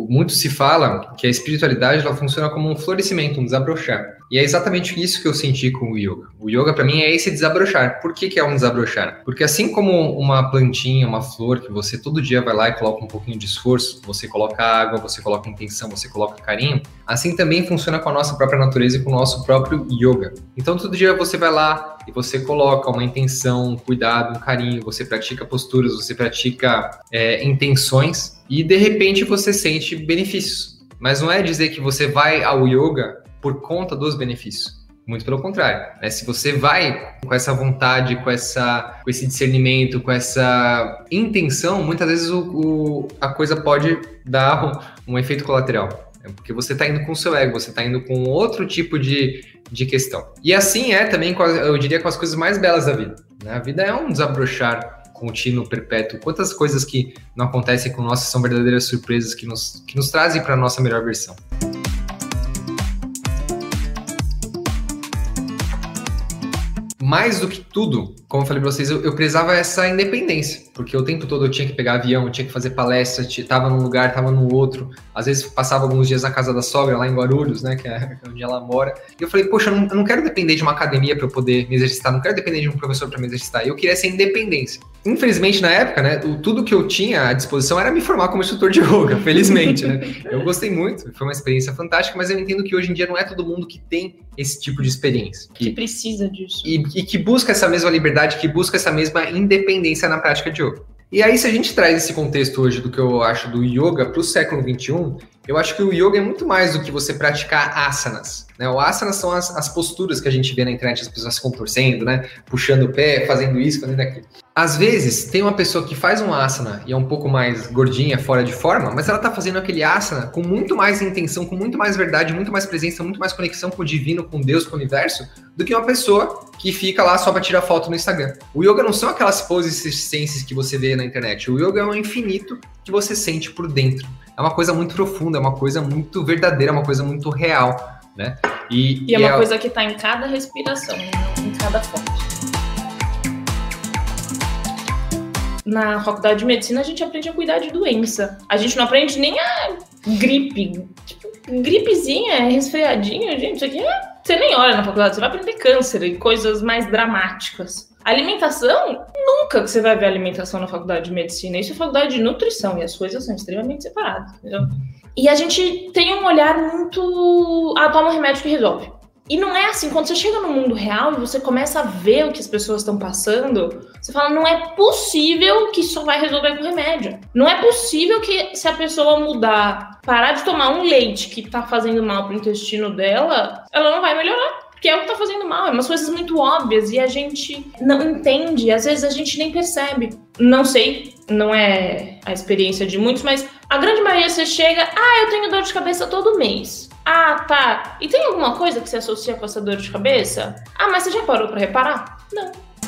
muito se fala que a espiritualidade ela funciona como um florescimento, um desabrochar. E é exatamente isso que eu senti com o yoga. O yoga, para mim, é esse desabrochar. Por que é um desabrochar? Porque assim como uma plantinha, uma flor, que você todo dia vai lá e coloca um pouquinho de esforço, você coloca água, você coloca intenção, você coloca carinho, assim também funciona com a nossa própria natureza e com o nosso próprio yoga. Então, todo dia você vai lá e você coloca uma intenção, um cuidado, um carinho, você pratica posturas, você pratica intenções e, de repente, você sente benefícios. Mas não é dizer que você vai ao yoga por conta dos benefícios. Muito pelo contrário, né? Se você vai com essa vontade, com esse discernimento, com essa intenção, muitas vezes a coisa pode dar um efeito colateral. Porque você está indo com o seu ego, você está indo com outro tipo de questão. E assim é também, eu diria, com as coisas mais belas da vida, né? A vida é um desabrochar contínuo, perpétuo. Quantas coisas que não acontecem com nós são verdadeiras surpresas que nos trazem para a nossa melhor versão. Mais do que tudo, como eu falei para vocês, eu prezava essa independência, porque o tempo todo eu tinha que pegar avião, eu tinha que fazer palestra, estava num lugar, estava no outro, às vezes passava alguns dias na casa da sogra, lá em Guarulhos, né, que é onde ela mora, e eu falei, poxa, eu não quero depender de uma academia para eu poder me exercitar, não quero depender de um professor para me exercitar, eu queria essa independência. Infelizmente, na época, né, tudo que eu tinha à disposição era me formar como instrutor de yoga, felizmente, né, eu gostei muito, foi uma experiência fantástica, mas eu entendo que hoje em dia não é todo mundo que tem esse tipo de experiência. Que precisa disso. E que busca essa mesma liberdade, que busca essa mesma independência na prática de yoga. E aí, se a gente traz esse contexto hoje do que eu acho do yoga para o século XXI, eu acho que o yoga é muito mais do que você praticar asanas, né? O asanas são as posturas que a gente vê na internet, as pessoas se contorcendo, né? Puxando o pé, fazendo isso, fazendo aquilo. Às vezes, tem uma pessoa que faz um asana e é um pouco mais gordinha, fora de forma, mas ela tá fazendo aquele asana com muito mais intenção, com muito mais verdade, muito mais presença, muito mais conexão com o divino, com Deus, com o universo, do que uma pessoa que fica lá só pra tirar foto no Instagram. O yoga não são aquelas poses circenses que você vê na internet. O yoga é um infinito que você sente por dentro. É uma coisa muito profunda, é uma coisa muito verdadeira, é uma coisa muito real, né? E é uma coisa que tá em cada respiração, em cada foto. Na faculdade de medicina, a gente aprende a cuidar de doença. A gente não aprende nem a gripe. Tipo, gripezinha, resfriadinho, gente, isso aqui você nem olha na faculdade, você vai aprender câncer e coisas mais dramáticas. Alimentação, nunca que você vai ver alimentação na faculdade de medicina. Isso é faculdade de nutrição e as coisas são extremamente separadas, entendeu? E a gente tem um olhar muito... toma um remédio que resolve. E não é assim, quando você chega no mundo real e você começa a ver o que as pessoas estão passando, você fala, não é possível que isso vai resolver com remédio. Não é possível que, se a pessoa mudar, parar de tomar um leite que tá fazendo mal pro intestino dela, ela não vai melhorar. Que é o que tá fazendo mal, é umas coisas muito óbvias e a gente não entende, às vezes a gente nem percebe. Não sei, não é a experiência de muitos, mas a grande maioria você chega, eu tenho dor de cabeça todo mês. Tá. E tem alguma coisa que você associa com essa dor de cabeça? Mas você já parou pra reparar? Não.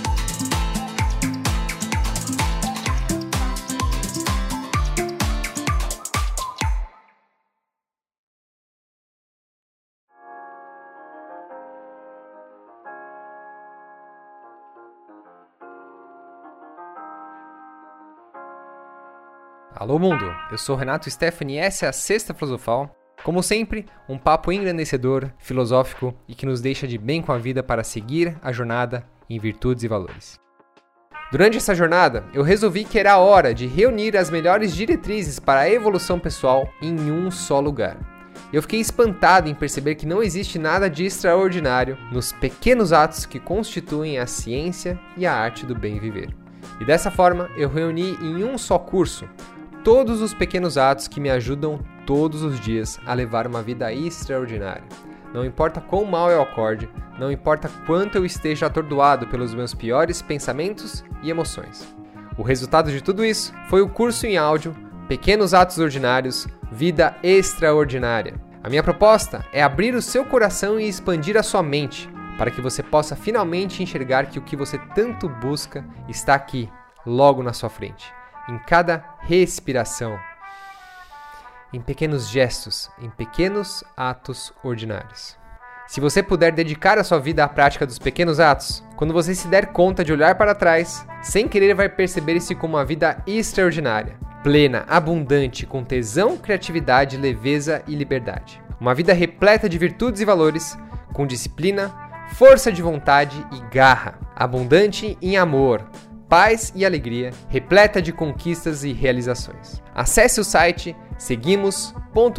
Alô mundo, eu sou Renato Stephanie e essa é a Sexta Filosofal. Como sempre, um papo engrandecedor, filosófico e que nos deixa de bem com a vida para seguir a jornada em virtudes e valores. Durante essa jornada, eu resolvi que era a hora de reunir as melhores diretrizes para a evolução pessoal em um só lugar. Eu fiquei espantado em perceber que não existe nada de extraordinário nos pequenos atos que constituem a ciência e a arte do bem viver. E dessa forma, eu reuni em um só curso todos os pequenos atos que me ajudam todos os dias a levar uma vida extraordinária. Não importa quão mal eu acorde, não importa quanto eu esteja atordoado pelos meus piores pensamentos e emoções. O resultado de tudo isso foi o curso em áudio Pequenos Atos Ordinários, Vida Extraordinária. A minha proposta é abrir o seu coração e expandir a sua mente, para que você possa finalmente enxergar que o que você tanto busca está aqui, logo na sua frente, em cada respiração, em pequenos gestos, em pequenos atos ordinários. Se você puder dedicar a sua vida à prática dos pequenos atos, quando você se der conta de olhar para trás, sem querer vai perceber isso como uma vida extraordinária. plena, abundante, com tesão, criatividade, leveza e liberdade. Uma vida repleta de virtudes e valores, com disciplina, força de vontade e garra. Abundante em amor, paz e alegria, repleta de conquistas e realizações. Acesse o site seguimos.com.br.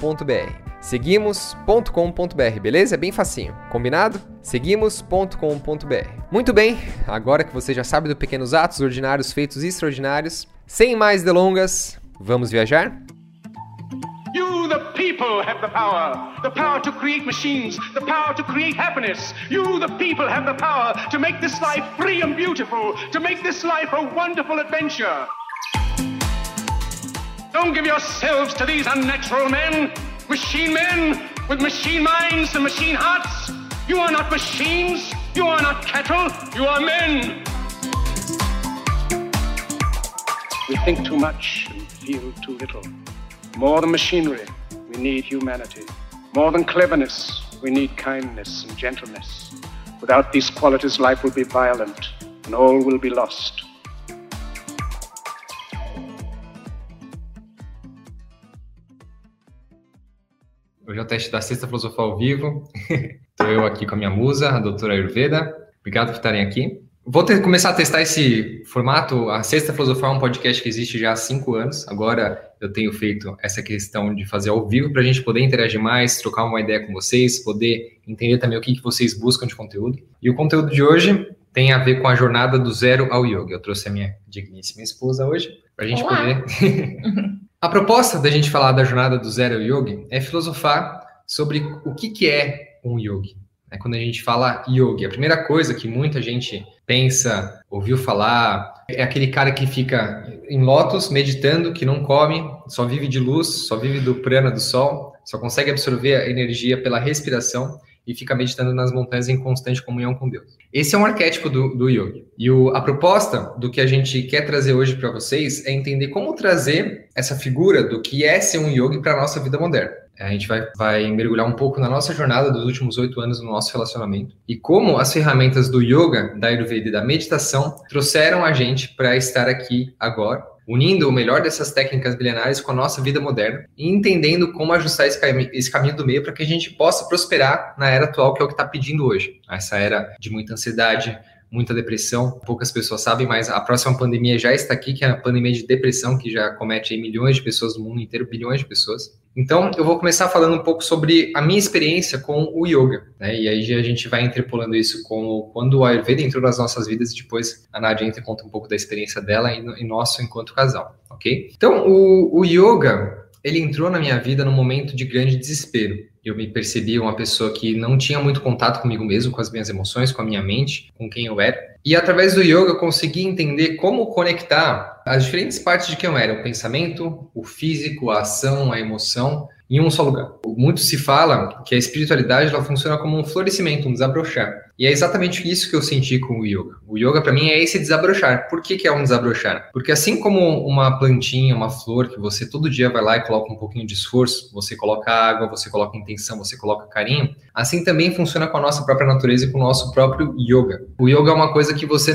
Seguimos.com.br, beleza? É bem facinho, combinado? Seguimos.com.br. Muito bem, agora que você já sabe dos pequenos atos ordinários feitos extraordinários, sem mais delongas, vamos viajar? You, the people, have the power to create machines, the power to create happiness. You, the people, have the power to make this life free and beautiful, to make this life a wonderful adventure. Don't give yourselves to these unnatural men with machine minds and machine hearts. You are not machines, you are not cattle, you are men. We think too much and feel too little. More than machinery, we need humanity. More than cleverness, we need kindness and gentleness. Without these qualities, life will be violent and all will be lost. Hoje é o teste da Sexta Filosofal ao vivo. Estou eu aqui com a minha musa, a doutora Ayurveda. Obrigado por estarem aqui. Vou começar a testar esse formato. A Sexta Filosofal é um podcast que existe já há 5 anos. Agora eu tenho feito essa questão de fazer ao vivo para a gente poder interagir mais, trocar uma ideia com vocês, poder entender também o que vocês buscam de conteúdo. E o conteúdo de hoje tem a ver com a jornada do zero ao yoga. Eu trouxe a minha digníssima esposa hoje para a gente poder... A proposta da gente falar da jornada do zero ao yoga é filosofar sobre o que é um yogi. Quando a gente fala yogi, a primeira coisa que muita gente pensa, ouviu falar, é aquele cara que fica em lótus, meditando, que não come, só vive de luz, só vive do prana, do sol, só consegue absorver a energia pela respiração e fica meditando nas montanhas em constante comunhão com Deus. Esse é um arquétipo do yogi. E a proposta do que a gente quer trazer hoje para vocês é entender como trazer essa figura do que é ser um yogi para a nossa vida moderna. A gente vai mergulhar um pouco na nossa jornada dos últimos 8 anos no nosso relacionamento e como as ferramentas do yoga, da Ayurveda e da meditação trouxeram a gente para estar aqui agora, unindo o melhor dessas técnicas milenares com a nossa vida moderna e entendendo como ajustar esse caminho do meio para que a gente possa prosperar na era atual, que é o que está pedindo hoje. Essa era de muita ansiedade, muita depressão, poucas pessoas sabem, mas a próxima pandemia já está aqui, que é a pandemia de depressão, que já comete aí milhões de pessoas no mundo inteiro, bilhões de pessoas. Então, eu vou começar falando um pouco sobre a minha experiência com o yoga, né? E aí a gente vai interpolando isso com quando o Ayurveda entrou nas nossas vidas e depois a Nádia entra e conta um pouco da experiência dela e nosso enquanto casal, ok? Então, o yoga, ele entrou na minha vida num momento de grande desespero. Eu me percebi uma pessoa que não tinha muito contato comigo mesmo, com as minhas emoções, com a minha mente, com quem eu era. E através do yoga eu consegui entender como conectar as diferentes partes de quem eu era, o pensamento, o físico, a ação, a emoção, em um só lugar. Muito se fala que a espiritualidade ela funciona como um florescimento, um desabrochar. E é exatamente isso que eu senti com o yoga. O yoga, para mim, é esse desabrochar. Por que é um desabrochar? Porque assim como uma plantinha, uma flor, que você todo dia vai lá e coloca um pouquinho de esforço, você coloca água, você coloca intenção, você coloca carinho, assim também funciona com a nossa própria natureza e com o nosso próprio yoga. O yoga é uma coisa que você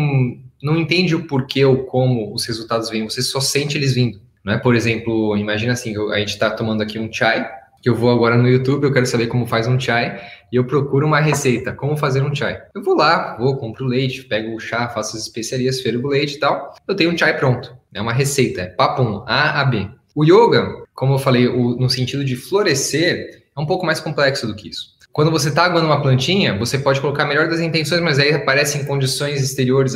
não entende o porquê ou como os resultados vêm, você só sente eles vindo. Não é? Por exemplo, imagina assim, a gente está tomando aqui um chai, que eu vou agora no YouTube, eu quero saber como faz um chai, e eu procuro uma receita, como fazer um chai. Eu vou lá, compro leite, pego o chá, faço as especiarias, fervo o leite e tal, eu tenho um chai pronto, é uma receita, é papum, A a B. O yoga, como eu falei, no sentido de florescer, é um pouco mais complexo do que isso. Quando você está aguando uma plantinha, você pode colocar a melhor das intenções, mas aí aparece em condições exteriores,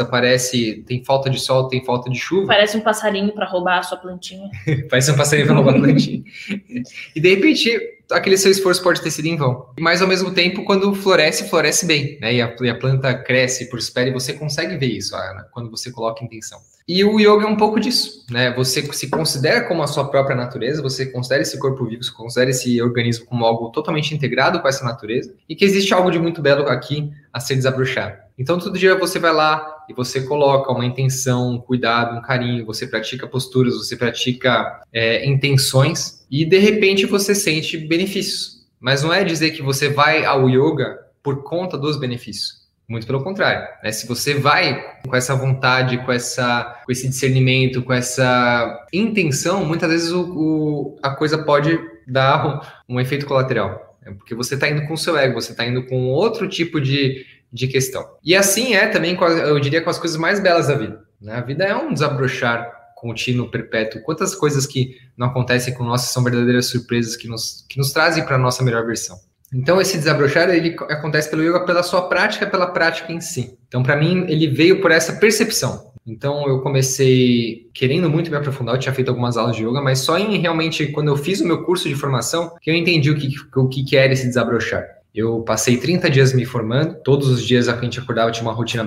tem falta de sol, tem falta de chuva. Parece um passarinho para roubar a sua plantinha. Parece um passarinho para roubar a plantinha. E de repente, aquele seu esforço pode ter sido em vão. Mas ao mesmo tempo, quando floresce bem, né? E a planta cresce, prospera, e você consegue ver isso quando você coloca intenção. E o yoga é um pouco disso, né? Você se considera como a sua própria natureza, você considera esse corpo vivo, você considera esse organismo como algo totalmente integrado com essa natureza e que existe algo de muito belo aqui a ser desabrochado. Então, todo dia você vai lá e você coloca uma intenção, um cuidado, um carinho, você pratica posturas, você pratica intenções e, de repente, você sente benefícios. Mas não é dizer que você vai ao yoga por conta dos benefícios. Muito pelo contrário, né? Se você vai com essa vontade, com esse discernimento, com essa intenção, muitas vezes a coisa pode dar um efeito colateral. Né? Porque você está indo com o seu ego, você está indo com outro tipo de questão. E assim é também, eu diria, com as coisas mais belas da vida. Né? A vida é um desabrochar contínuo, perpétuo. Quantas coisas que não acontecem com nós são verdadeiras surpresas que nos trazem para a nossa melhor versão. Então, esse desabrochar, ele acontece pelo yoga, pela sua prática, pela prática em si. Então, para mim, ele veio por essa percepção. Então, eu comecei querendo muito me aprofundar, eu tinha feito algumas aulas de yoga, mas só realmente, quando eu fiz o meu curso de formação, que eu entendi o que era esse desabrochar. Eu passei 30 dias me formando, todos os dias a gente acordava, tinha uma rotina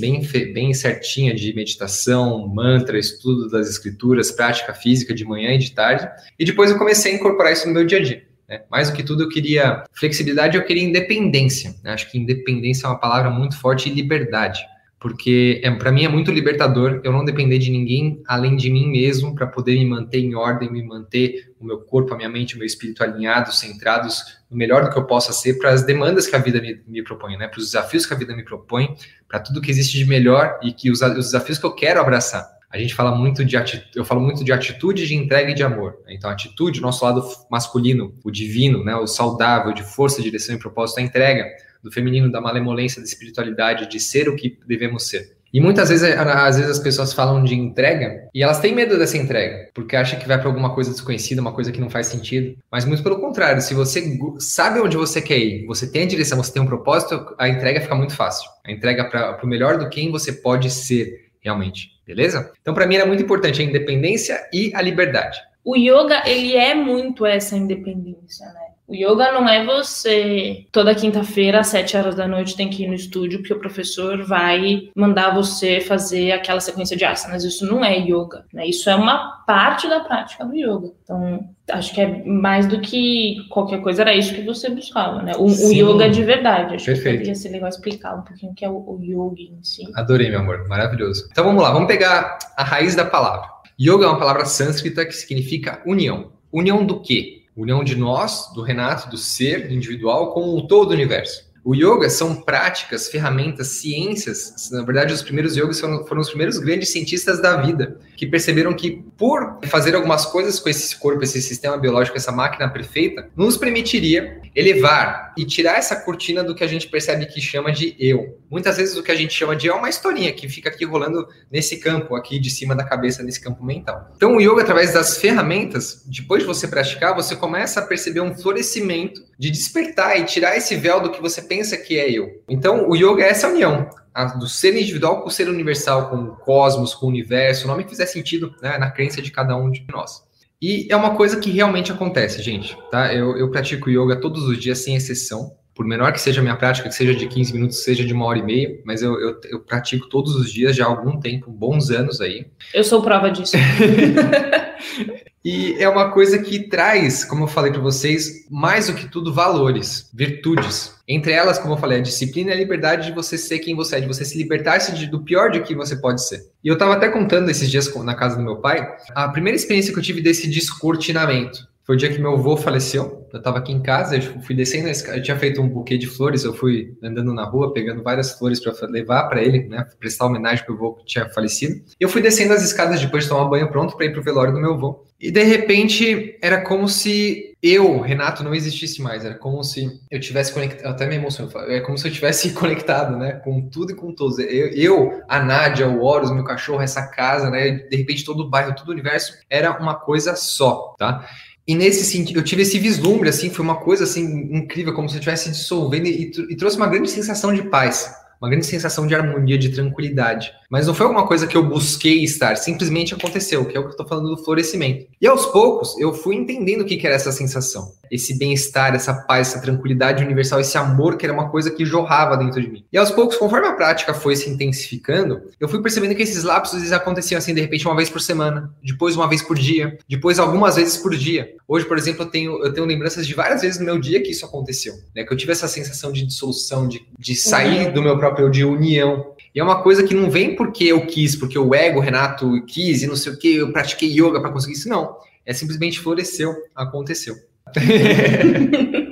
bem certinha de meditação, mantra, estudo das escrituras, prática física de manhã e de tarde, e depois eu comecei a incorporar isso no meu dia a dia. Mais do que tudo, eu queria flexibilidade, eu queria independência. Acho que independência é uma palavra muito forte, e liberdade, porque para mim é muito libertador eu não depender de ninguém além de mim mesmo para poder me manter em ordem, me manter o meu corpo, a minha mente, o meu espírito alinhados, centrados no melhor do que eu possa ser para as demandas que a vida me propõe, né? Para os desafios que a vida me propõe, para tudo que existe de melhor e que os desafios que eu quero abraçar. A gente fala muito eu falo muito de atitude, de entrega e de amor. Então, a atitude, o nosso lado masculino, o divino, né, o saudável, de força, direção e propósito, a entrega do feminino, da malemolência, da espiritualidade, de ser o que devemos ser. E muitas vezes, às vezes as pessoas falam de entrega e elas têm medo dessa entrega, porque acham que vai para alguma coisa desconhecida, uma coisa que não faz sentido. Mas muito pelo contrário, se você sabe onde você quer ir, você tem a direção, você tem um propósito, a entrega fica muito fácil. A entrega para o melhor do quem você pode ser realmente, beleza? Então, para mim, era muito importante a independência e a liberdade. O yoga, ele é muito essa independência, né? O yoga não é você, toda quinta-feira, às 7 horas da noite, tem que ir no estúdio, porque o professor vai mandar você fazer aquela sequência de asanas. Isso não é yoga, né? Isso é uma parte da prática do yoga. Então, acho que é mais do que qualquer coisa, era isso que você buscava, né? O yoga de verdade. Acho Perfeito. Que poderia ser legal explicar um pouquinho o que é o yoga em si. Adorei, meu amor. Maravilhoso. Então, vamos lá. Vamos pegar a raiz da palavra. Yoga é uma palavra sânscrita que significa união. União do quê? União de nós, do Renato, do ser individual com o todo o universo. O yoga são práticas, ferramentas, ciências. Na verdade, os primeiros yogas foram os primeiros grandes cientistas da vida, que perceberam que por fazer algumas coisas com esse corpo, esse sistema biológico, essa máquina perfeita, nos permitiria elevar e tirar essa cortina do que a gente percebe que chama de eu. Muitas vezes o que a gente chama de eu é uma historinha que fica aqui rolando nesse campo aqui de cima da cabeça, nesse campo mental. Então o yoga, através das ferramentas, depois de você praticar, você começa a perceber um florescimento de despertar e tirar esse véu do que você pensa que é eu. Então o yoga é essa união do ser individual com o ser universal, com o cosmos, com o universo, o nome que fizer sentido, né, na crença de cada um de nós. E é uma coisa que realmente acontece, gente, tá? Eu pratico yoga todos os dias, sem exceção. Por menor que seja a minha prática, que seja de 15 minutos, seja de 1h30, mas eu pratico todos os dias já há algum tempo, bons anos aí. Eu sou prova disso. E é uma coisa que traz, como eu falei para vocês, mais do que tudo, valores, virtudes. Entre elas, como eu falei, a disciplina e a liberdade de você ser quem você é, de você se libertar-se do pior de que você pode ser. E eu estava até contando esses dias na casa do meu pai, a primeira experiência que eu tive desse descortinamento. Foi o dia que meu avô faleceu, eu estava aqui em casa, eu fui descendo, eu tinha feito um buquê de flores, eu fui andando na rua, pegando várias flores para levar para ele, né, prestar homenagem para o avô que tinha falecido. E eu fui descendo as escadas depois de tomar banho pronto para ir para o velório do meu avô. E de repente, era como se eu, Renato, não existisse mais, era como se eu tivesse conectado, até me emociono, é como se eu tivesse conectado, né, com tudo e com todos. A Nádia, o Horus, meu cachorro, essa casa, né, de repente todo o bairro, todo o universo, era uma coisa só, tá? E nesse sentido, eu tive esse vislumbre, assim, foi uma coisa, assim, incrível, como se eu estivesse dissolvendo e trouxe uma grande sensação de paz, uma grande sensação de harmonia, de tranquilidade. Mas não foi alguma coisa que eu busquei estar, simplesmente aconteceu, que é o que eu estou falando do florescimento. E aos poucos, eu fui entendendo o que era essa sensação, esse bem-estar, essa paz, essa tranquilidade universal, esse amor, que era uma coisa que jorrava dentro de mim. E aos poucos, conforme a prática foi se intensificando, eu fui percebendo que esses lapsos eles aconteciam assim, de repente, uma vez por semana, depois uma vez por dia, depois algumas vezes por dia. Hoje, por exemplo, eu tenho lembranças de várias vezes no meu dia que isso aconteceu, né? Que eu tive essa sensação de dissolução, de sair do meu próprio eu, de união. E é uma coisa que não vem porque eu quis, porque o ego, Renato, quis e não sei o que, eu pratiquei yoga para conseguir isso, não. É simplesmente floresceu, aconteceu.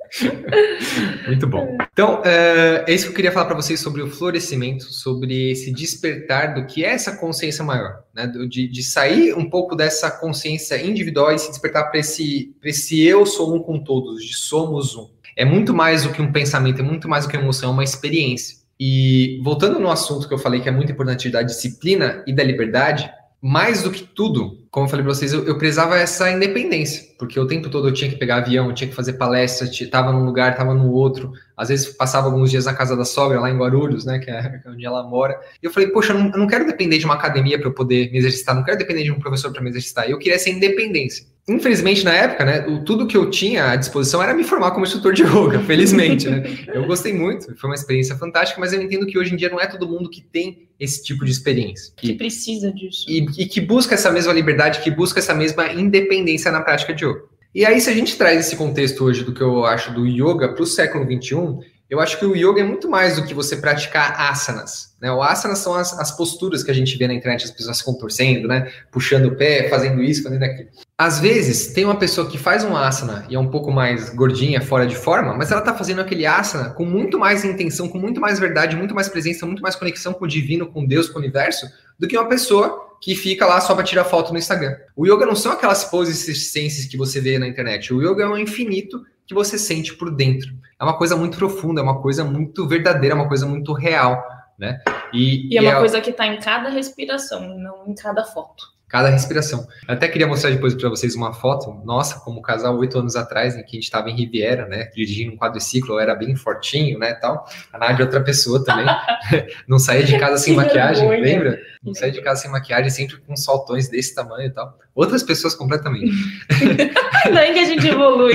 Muito bom. Então, é isso que eu queria falar para vocês sobre o florescimento, sobre esse despertar do que é essa consciência maior, né? De sair um pouco dessa consciência individual e se despertar para esse eu sou um com todos, de somos um. É muito mais do que um pensamento, é muito mais do que uma emoção, é uma experiência. E voltando no assunto que eu falei que é muito importante da disciplina e da liberdade, mais do que tudo, como eu falei para vocês, eu prezava essa independência, porque o tempo todo eu tinha que pegar avião, eu tinha que fazer palestra, estava num lugar, estava no outro, às vezes passava alguns dias na casa da sogra, lá em Guarulhos, né, que é onde ela mora, e eu falei, poxa, eu não quero depender de uma academia para eu poder me exercitar, não quero depender de um professor para me exercitar, eu queria essa independência. Infelizmente, na época, né, tudo que eu tinha à disposição era me formar como instrutor de yoga, felizmente, né? Eu gostei muito, foi uma experiência fantástica, mas eu entendo que hoje em dia não é todo mundo que tem esse tipo de experiência. Que precisa disso. E que busca essa mesma liberdade, que busca essa mesma independência na prática de yoga. E aí, se a gente traz esse contexto hoje do que eu acho do yoga para o século XXI, eu acho que o yoga é muito mais do que você praticar asanas, né? O asanas são as posturas que a gente vê na internet, as pessoas se contorcendo, né? Puxando o pé, fazendo isso, fazendo aquilo. Às vezes, tem uma pessoa que faz um asana e é um pouco mais gordinha, fora de forma, mas ela tá fazendo aquele asana com muito mais intenção, com muito mais verdade, muito mais presença, muito mais conexão com o divino, com Deus, com o universo, do que uma pessoa que fica lá só para tirar foto no Instagram. O yoga não são aquelas poses circenses que você vê na internet. O yoga é um infinito que você sente por dentro. É uma coisa muito profunda, é uma coisa muito verdadeira, é uma coisa muito real, né? E é uma coisa que está em cada respiração, não em cada foto. Cada respiração. Eu até queria mostrar depois para vocês uma foto nossa, como casal 8 anos atrás, em que a gente estava em Riviera, né, dirigindo um quadriciclo, eu era bem fortinho, né, tal. A Nádia é outra pessoa também. Não saía de casa sem maquiagem, lembra? Não saía de casa sem maquiagem, sempre com saltões desse tamanho e tal. Outras pessoas completamente. Daí que a gente evolui.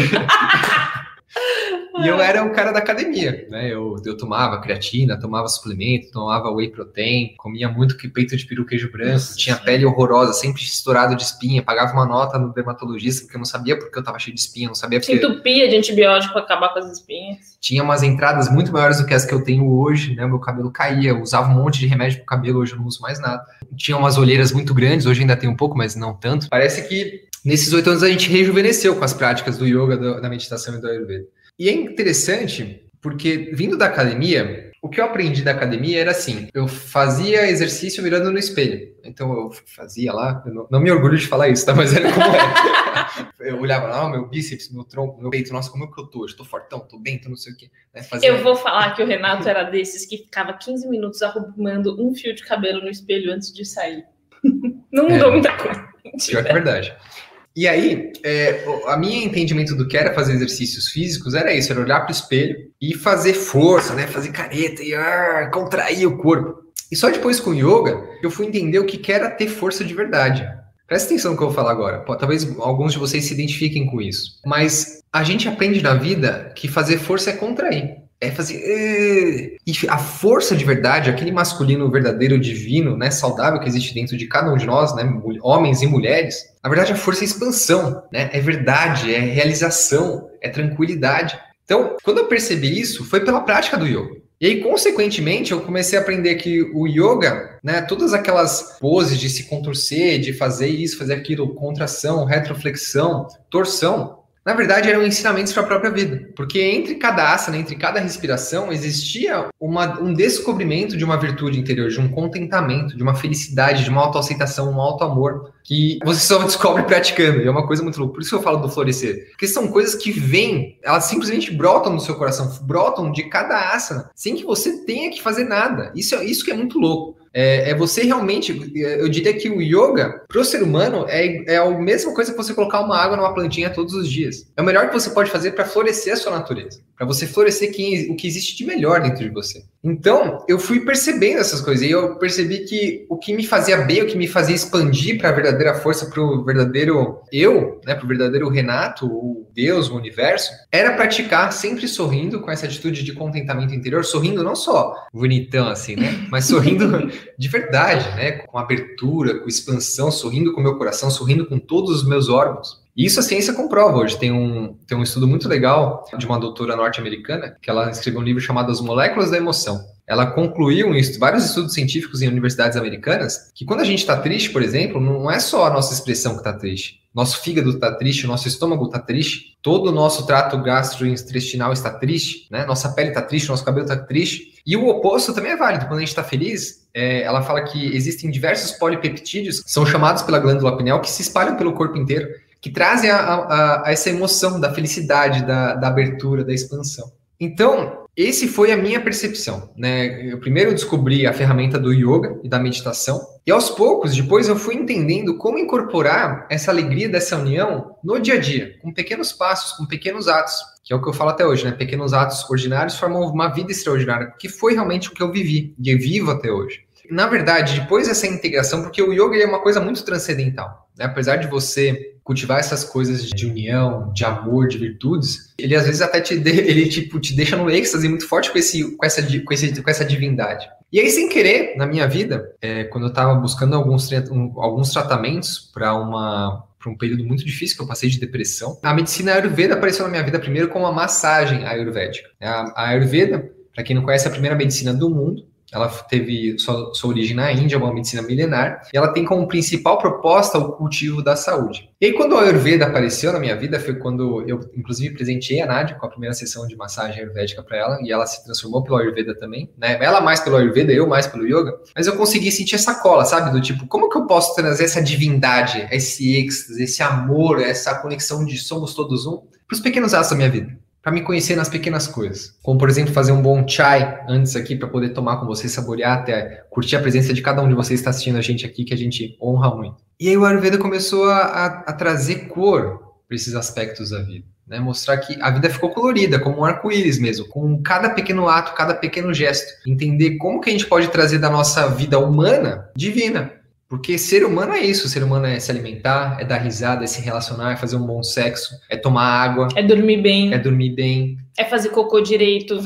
E eu era o cara da academia, né? Eu tomava creatina, tomava suplemento, tomava whey protein, comia muito peito de peru, queijo branco, tinha pele horrorosa, sempre estourado de espinha, pagava uma nota no dermatologista, porque eu não sabia porque eu tava cheio de espinha, não sabia porque... Entupia de antibiótico para acabar com as espinhas. Tinha umas entradas muito maiores do que as que eu tenho hoje, né? Meu cabelo caía, eu usava um monte de remédio pro cabelo, hoje eu não uso mais nada. Tinha umas olheiras muito grandes, hoje ainda tem um pouco, mas não tanto. Parece que nesses 8 anos a gente rejuvenesceu com as práticas do yoga, da meditação e do Ayurveda. E é interessante, porque vindo da academia, o que eu aprendi da academia era assim, eu fazia exercício mirando no espelho. Então eu fazia lá, eu não me orgulho de falar isso, tá? Mas era como era. Eu olhava lá, meu bíceps, meu tronco, meu peito, nossa, como é que eu tô? Eu tô fortão, tô bem, tô não sei o quê. Né? Eu vou falar que o Renato era desses que ficava 15 minutos arrumando um fio de cabelo no espelho antes de sair. Não mudou muita coisa. Pior que é verdade. E aí, a minha entendimento do que era fazer exercícios físicos era isso, era olhar para o espelho e fazer força, né? Fazer careta e contrair o corpo. E só depois com o yoga, eu fui entender o que era ter força de verdade. Presta atenção no que eu vou falar agora. Talvez alguns de vocês se identifiquem com isso. Mas a gente aprende na vida que fazer força é contrair. É fazer... E a força de verdade, aquele masculino verdadeiro, divino, né, saudável que existe dentro de cada um de nós, né, homens e mulheres, na verdade a força é expansão, né, é verdade, é realização, é tranquilidade. Então, quando eu percebi isso, foi pela prática do yoga. E aí, consequentemente, eu comecei a aprender que o yoga, né, todas aquelas poses de se contorcer, de fazer isso, fazer aquilo, contração, retroflexão, torção, na verdade, eram ensinamentos para a própria vida. Porque entre cada asana, entre cada respiração, existia um descobrimento de uma virtude interior, de um contentamento, de uma felicidade, de uma autoaceitação, um autoamor, que você só descobre praticando. E é uma coisa muito louca. Por isso que eu falo do florescer. Porque são coisas que vêm, elas simplesmente brotam no seu coração, brotam de cada asana, sem que você tenha que fazer nada. Isso que é muito louco. É você realmente, eu diria que o yoga, para o ser humano, é a mesma coisa que você colocar uma água numa plantinha todos os dias. É o melhor que você pode fazer para florescer a sua natureza, para você florescer o que existe de melhor dentro de você. Então, eu fui percebendo essas coisas, e eu percebi que o que me fazia bem, o que me fazia expandir para a verdadeira força, para o verdadeiro eu, né, para o verdadeiro Renato, o Deus, o universo, era praticar sempre sorrindo, com essa atitude de contentamento interior, sorrindo não só bonitão assim, né, mas sorrindo de verdade, né, com abertura, com expansão, sorrindo com o meu coração, sorrindo com todos os meus órgãos. E isso a ciência comprova hoje. Tem um estudo muito legal de uma doutora norte-americana, que ela escreveu um livro chamado As Moléculas da Emoção. ela concluiu vários estudos científicos em universidades americanas que quando a gente está triste, por exemplo, não é só a nossa expressão que está triste. Nosso fígado está triste, nosso estômago está triste, todo o nosso trato gastrointestinal está triste, né? Nossa pele está triste, nosso cabelo está triste. E o oposto também é válido. Quando a gente está feliz, ela fala que existem diversos polipeptídeos que são chamados pela glândula pineal que se espalham pelo corpo inteiro, que trazem essa emoção da felicidade, da abertura, da expansão. Então, esse foi a minha percepção, né? Eu primeiro descobri a ferramenta do yoga e da meditação, e aos poucos, depois eu fui entendendo como incorporar essa alegria dessa união no dia a dia, com pequenos passos, com pequenos atos, que é o que eu falo até hoje, né? Pequenos atos ordinários formam uma vida extraordinária, que foi realmente o que eu vivi, e vivo até hoje. Na verdade, depois dessa integração, porque o yoga é uma coisa muito transcendental, né? Apesar de você cultivar essas coisas de união, de amor, de virtudes, ele às vezes até te deixa no êxtase muito forte com essa divindade. E aí, sem querer, na minha vida, quando eu estava buscando alguns tratamentos para um período muito difícil que eu passei de depressão, a medicina Ayurveda apareceu na minha vida primeiro como uma massagem ayurvédica. A Ayurveda, para quem não conhece, é a primeira medicina do mundo. Ela teve sua origem na Índia, uma medicina milenar, e ela tem como principal proposta o cultivo da saúde. E aí, quando a Ayurveda apareceu na minha vida, foi quando eu, inclusive, presenteei a Nádia com a primeira sessão de massagem ayurvédica para ela, e ela se transformou pelo Ayurveda também, né? Ela mais pelo Ayurveda, eu mais pelo Yoga, mas eu consegui sentir essa cola, sabe? Do tipo, como que eu posso trazer essa divindade, esse êxtase, esse amor, essa conexão de somos todos um, para os pequenos atos da minha vida? Para me conhecer nas pequenas coisas. Como, por exemplo, fazer um bom chai antes aqui para poder tomar com você, saborear, até curtir a presença de cada um de vocês que está assistindo a gente aqui, que a gente honra muito. E aí o Ayurveda começou a trazer cor para esses aspectos da vida, né? Mostrar que a vida ficou colorida, como um arco-íris mesmo, com cada pequeno ato, cada pequeno gesto. Entender como que a gente pode trazer da nossa vida humana divina. Porque ser humano é isso, ser humano é se alimentar, é dar risada, é se relacionar, é fazer um bom sexo, é tomar água. É dormir bem. É fazer cocô direito.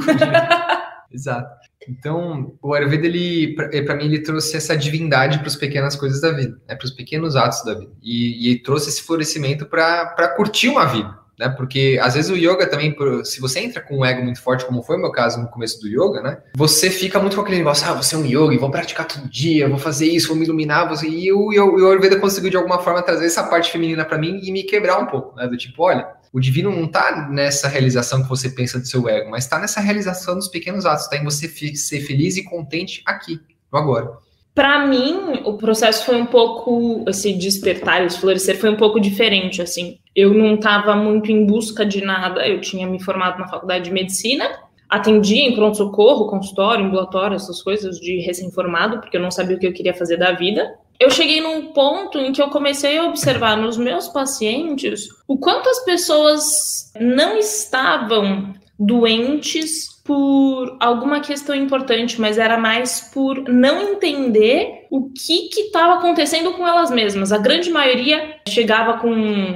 Exato. Então, o Ayurveda, para mim, ele trouxe essa divindade para as pequenas coisas da vida, né? Para os pequenos atos da vida. E ele trouxe esse florescimento para curtir uma vida. Né? Porque às vezes o yoga também, se você entra com um ego muito forte, como foi o meu caso no começo do yoga, né? Você fica muito com aquele negócio, você é um yogi, vou praticar todo dia, vou fazer isso, vou me iluminar, e o Ayurveda conseguiu de alguma forma trazer essa parte feminina para mim e me quebrar um pouco, né? Do tipo, olha, o divino não tá nessa realização que você pensa do seu ego, mas tá nessa realização dos pequenos atos, tá em você ser feliz e contente aqui, no agora. Para mim, o processo foi um pouco, esse despertar, esse florescer foi um pouco diferente, assim. Eu não estava muito em busca de nada, eu tinha me formado na faculdade de medicina, atendia em pronto-socorro, consultório, ambulatório, essas coisas de recém-formado, porque eu não sabia o que eu queria fazer da vida. Eu cheguei num ponto em que eu comecei a observar nos meus pacientes o quanto as pessoas não estavam doentes por alguma questão importante, mas era mais por não entender o que estava acontecendo com elas mesmas. A grande maioria chegava com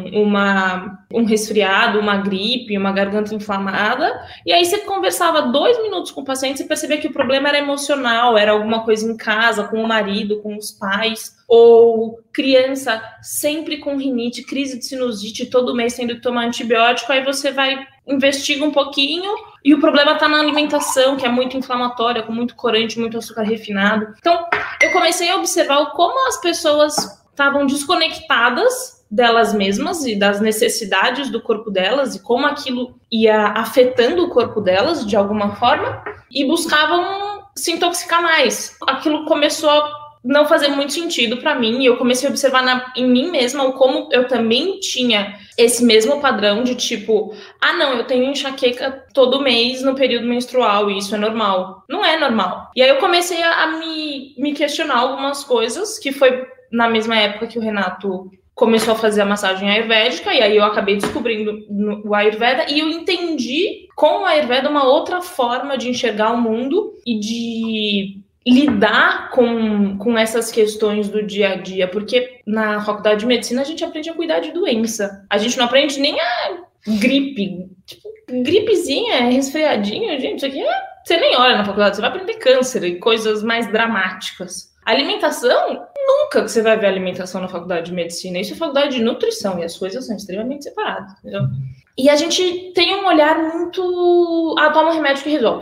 um resfriado, uma gripe, uma garganta inflamada, e aí você conversava 2 minutos com o paciente e percebia que o problema era emocional, era alguma coisa em casa, com o marido, com os pais, ou criança sempre com rinite, crise de sinusite, todo mês tendo que tomar antibiótico, aí você investiga um pouquinho e o problema está na alimentação, que é muito inflamatória, com muito corante, muito açúcar refinado. Então, eu comecei a observar como as pessoas estavam desconectadas delas mesmas e das necessidades do corpo delas e como aquilo ia afetando o corpo delas de alguma forma e buscavam se intoxicar mais. Aquilo começou a não fazer muito sentido para mim e eu comecei a observar em mim mesma o como eu também tinha esse mesmo padrão de tipo, não, eu tenho enxaqueca todo mês no período menstrual e isso é normal. Não é normal. E aí eu comecei a me questionar algumas coisas, que foi na mesma época que o Renato começou a fazer a massagem ayurvédica, e aí eu acabei descobrindo o Ayurveda, e eu entendi com o Ayurveda uma outra forma de enxergar o mundo e de lidar com essas questões do dia a dia, porque na faculdade de medicina a gente aprende a cuidar de doença. A gente não aprende nem a gripe. Tipo, gripezinha, resfriadinho, gente, isso aqui você nem olha na faculdade, você vai aprender câncer e coisas mais dramáticas. Alimentação, nunca que você vai ver alimentação na faculdade de medicina. Isso é faculdade de nutrição e as coisas são extremamente separadas, entendeu? E a gente tem um olhar muito... toma um remédio que resolve.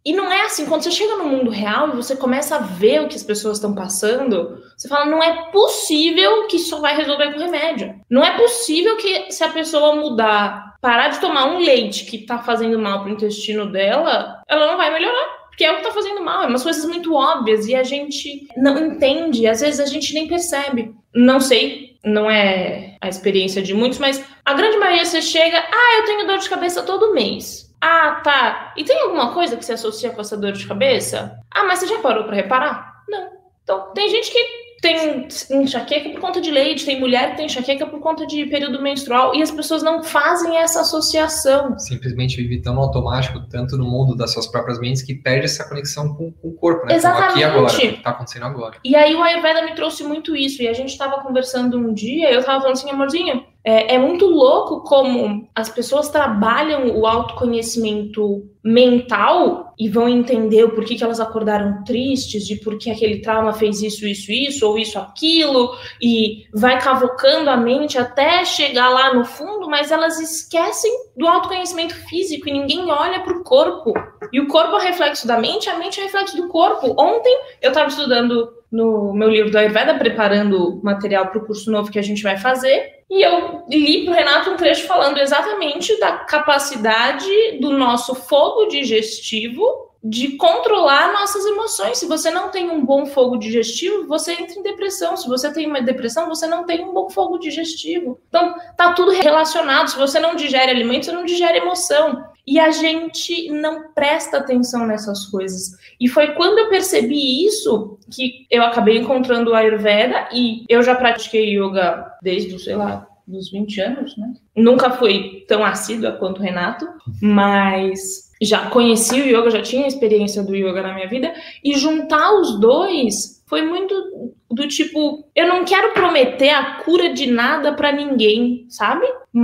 E não é assim, quando você chega no mundo real e você começa a ver o que as pessoas estão passando, você fala, não é possível que isso vai resolver com remédio. Não é possível que se a pessoa mudar, parar de tomar um leite que tá fazendo mal pro intestino dela, ela não vai melhorar. Porque é o que tá fazendo mal, é umas coisas muito óbvias e a gente não entende, às vezes a gente nem percebe. Não sei, não é a experiência de muitos, mas a grande maioria você chega, eu tenho dor de cabeça todo mês. Ah, tá. E tem alguma coisa que se associa com essa dor de cabeça? Mas você já parou pra reparar? Não. Então, tem gente que tem enxaqueca por conta de leite, tem mulher que tem enxaqueca por conta de período menstrual, e as pessoas não fazem essa associação. Simplesmente vive tão no automático, tanto no mundo das suas próprias mentes, que perde essa conexão com o corpo, né? Exatamente. Aqui e agora, o que está acontecendo agora. E aí o Ayurveda me trouxe muito isso, e a gente estava conversando um dia, eu estava falando assim, amorzinho, é muito louco como as pessoas trabalham o autoconhecimento mental e vão entender o porquê que elas acordaram tristes, de por que aquele trauma fez isso, ou isso, aquilo, e vai cavocando a mente até chegar lá no fundo, mas elas esquecem do autoconhecimento físico e ninguém olha para o corpo. E o corpo é reflexo da mente, a mente é reflexo do corpo. Ontem eu estava estudando no meu livro do Ayurveda, preparando material para o curso novo que a gente vai fazer, e eu li para o Renato um trecho falando exatamente da capacidade do nosso fogo digestivo de controlar nossas emoções. Se você não tem um bom fogo digestivo, você entra em depressão. Se você tem uma depressão, você não tem um bom fogo digestivo. Então, tá tudo relacionado. Se você não digere alimentos, você não digere emoção. E a gente não presta atenção nessas coisas. E foi quando eu percebi isso que eu acabei encontrando o Ayurveda, e eu já pratiquei yoga desde, sei lá, dos 20 anos, né? Nunca fui tão assídua quanto o Renato, mas já conheci o yoga, já tinha experiência do yoga na minha vida, e juntar os dois foi muito do tipo, eu não quero prometer a cura de nada pra ninguém, sabe?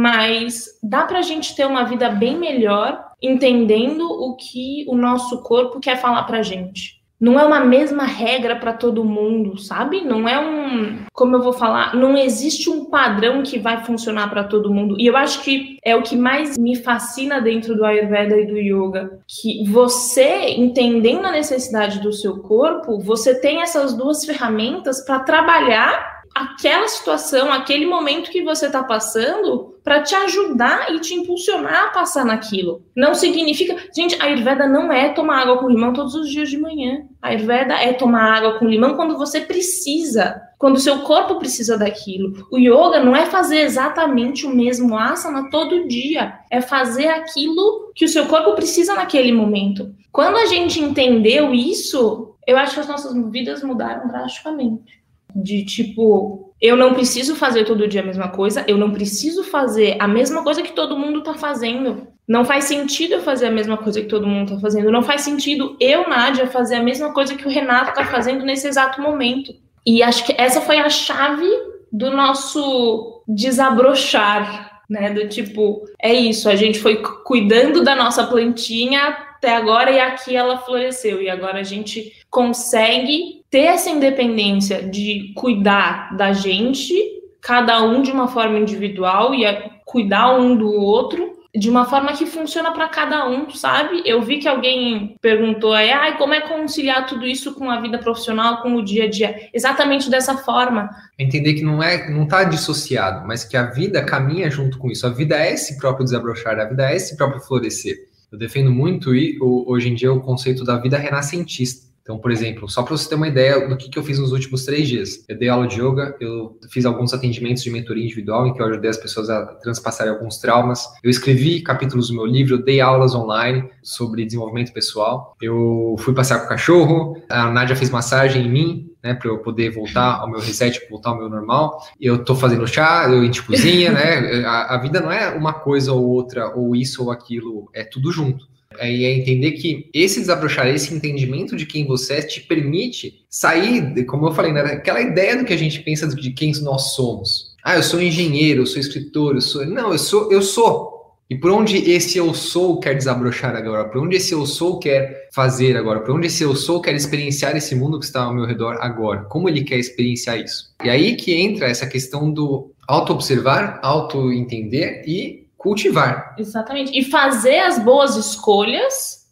Mas dá pra gente ter uma vida bem melhor entendendo o que o nosso corpo quer falar pra gente. Não é uma mesma regra para todo mundo, sabe? Não é como eu vou falar, não existe um padrão que vai funcionar para todo mundo. E eu acho que é o que mais me fascina dentro do Ayurveda e do Yoga, que você, entendendo a necessidade do seu corpo, você tem essas duas ferramentas para trabalhar aquela situação, aquele momento que você está passando, para te ajudar e te impulsionar a passar naquilo. Não significa... Gente, a Ayurveda não é tomar água com limão todos os dias de manhã. A Ayurveda é tomar água com limão quando você precisa, quando o seu corpo precisa daquilo. O yoga não é fazer exatamente o mesmo asana todo dia. É fazer aquilo que o seu corpo precisa naquele momento. Quando a gente entendeu isso, eu acho que as nossas vidas mudaram drasticamente. De tipo, eu não preciso fazer todo dia a mesma coisa, eu não preciso fazer a mesma coisa que todo mundo tá fazendo. Não faz sentido eu fazer a mesma coisa que todo mundo tá fazendo. Não faz sentido eu, Nádia, fazer a mesma coisa que o Renato tá fazendo nesse exato momento. E acho que essa foi a chave do nosso desabrochar, né? Do tipo, é isso, a gente foi cuidando da nossa plantinha até agora e aqui ela floresceu. E agora a gente consegue ter essa independência de cuidar da gente, cada um de uma forma individual, e cuidar um do outro de uma forma que funciona para cada um, sabe? Eu vi que alguém perguntou aí, como é conciliar tudo isso com a vida profissional, com o dia a dia? Exatamente dessa forma. Entender que não tá dissociado, mas que a vida caminha junto com isso. A vida é esse próprio desabrochar, a vida é esse próprio florescer. Eu defendo muito hoje em dia o conceito da vida renascentista. Então, por exemplo, só para você ter uma ideia do que eu fiz nos últimos 3 dias. Eu dei aula de yoga, eu fiz alguns atendimentos de mentoria individual, em que eu ajudei as pessoas a transpassarem alguns traumas. Eu escrevi capítulos do meu livro, eu dei aulas online sobre desenvolvimento pessoal. Eu fui passear com o cachorro, a Nádia fez massagem em mim, né, para eu poder voltar ao meu reset, voltar ao meu normal. Eu tô fazendo chá, a gente cozinha, né? A vida não é uma coisa ou outra, ou isso ou aquilo, é tudo junto. É entender que esse desabrochar, esse entendimento de quem você é, te permite sair, como eu falei, né, aquela ideia do que a gente pensa de quem nós somos. Eu sou engenheiro, eu sou escritor, eu sou... Não, eu sou. E por onde esse eu sou quer desabrochar agora? Por onde esse eu sou quer fazer agora? Por onde esse eu sou quer experienciar esse mundo que está ao meu redor agora? Como ele quer experienciar isso? E aí que entra essa questão do auto-observar, auto-entender e cultivar. Exatamente. E fazer as boas escolhas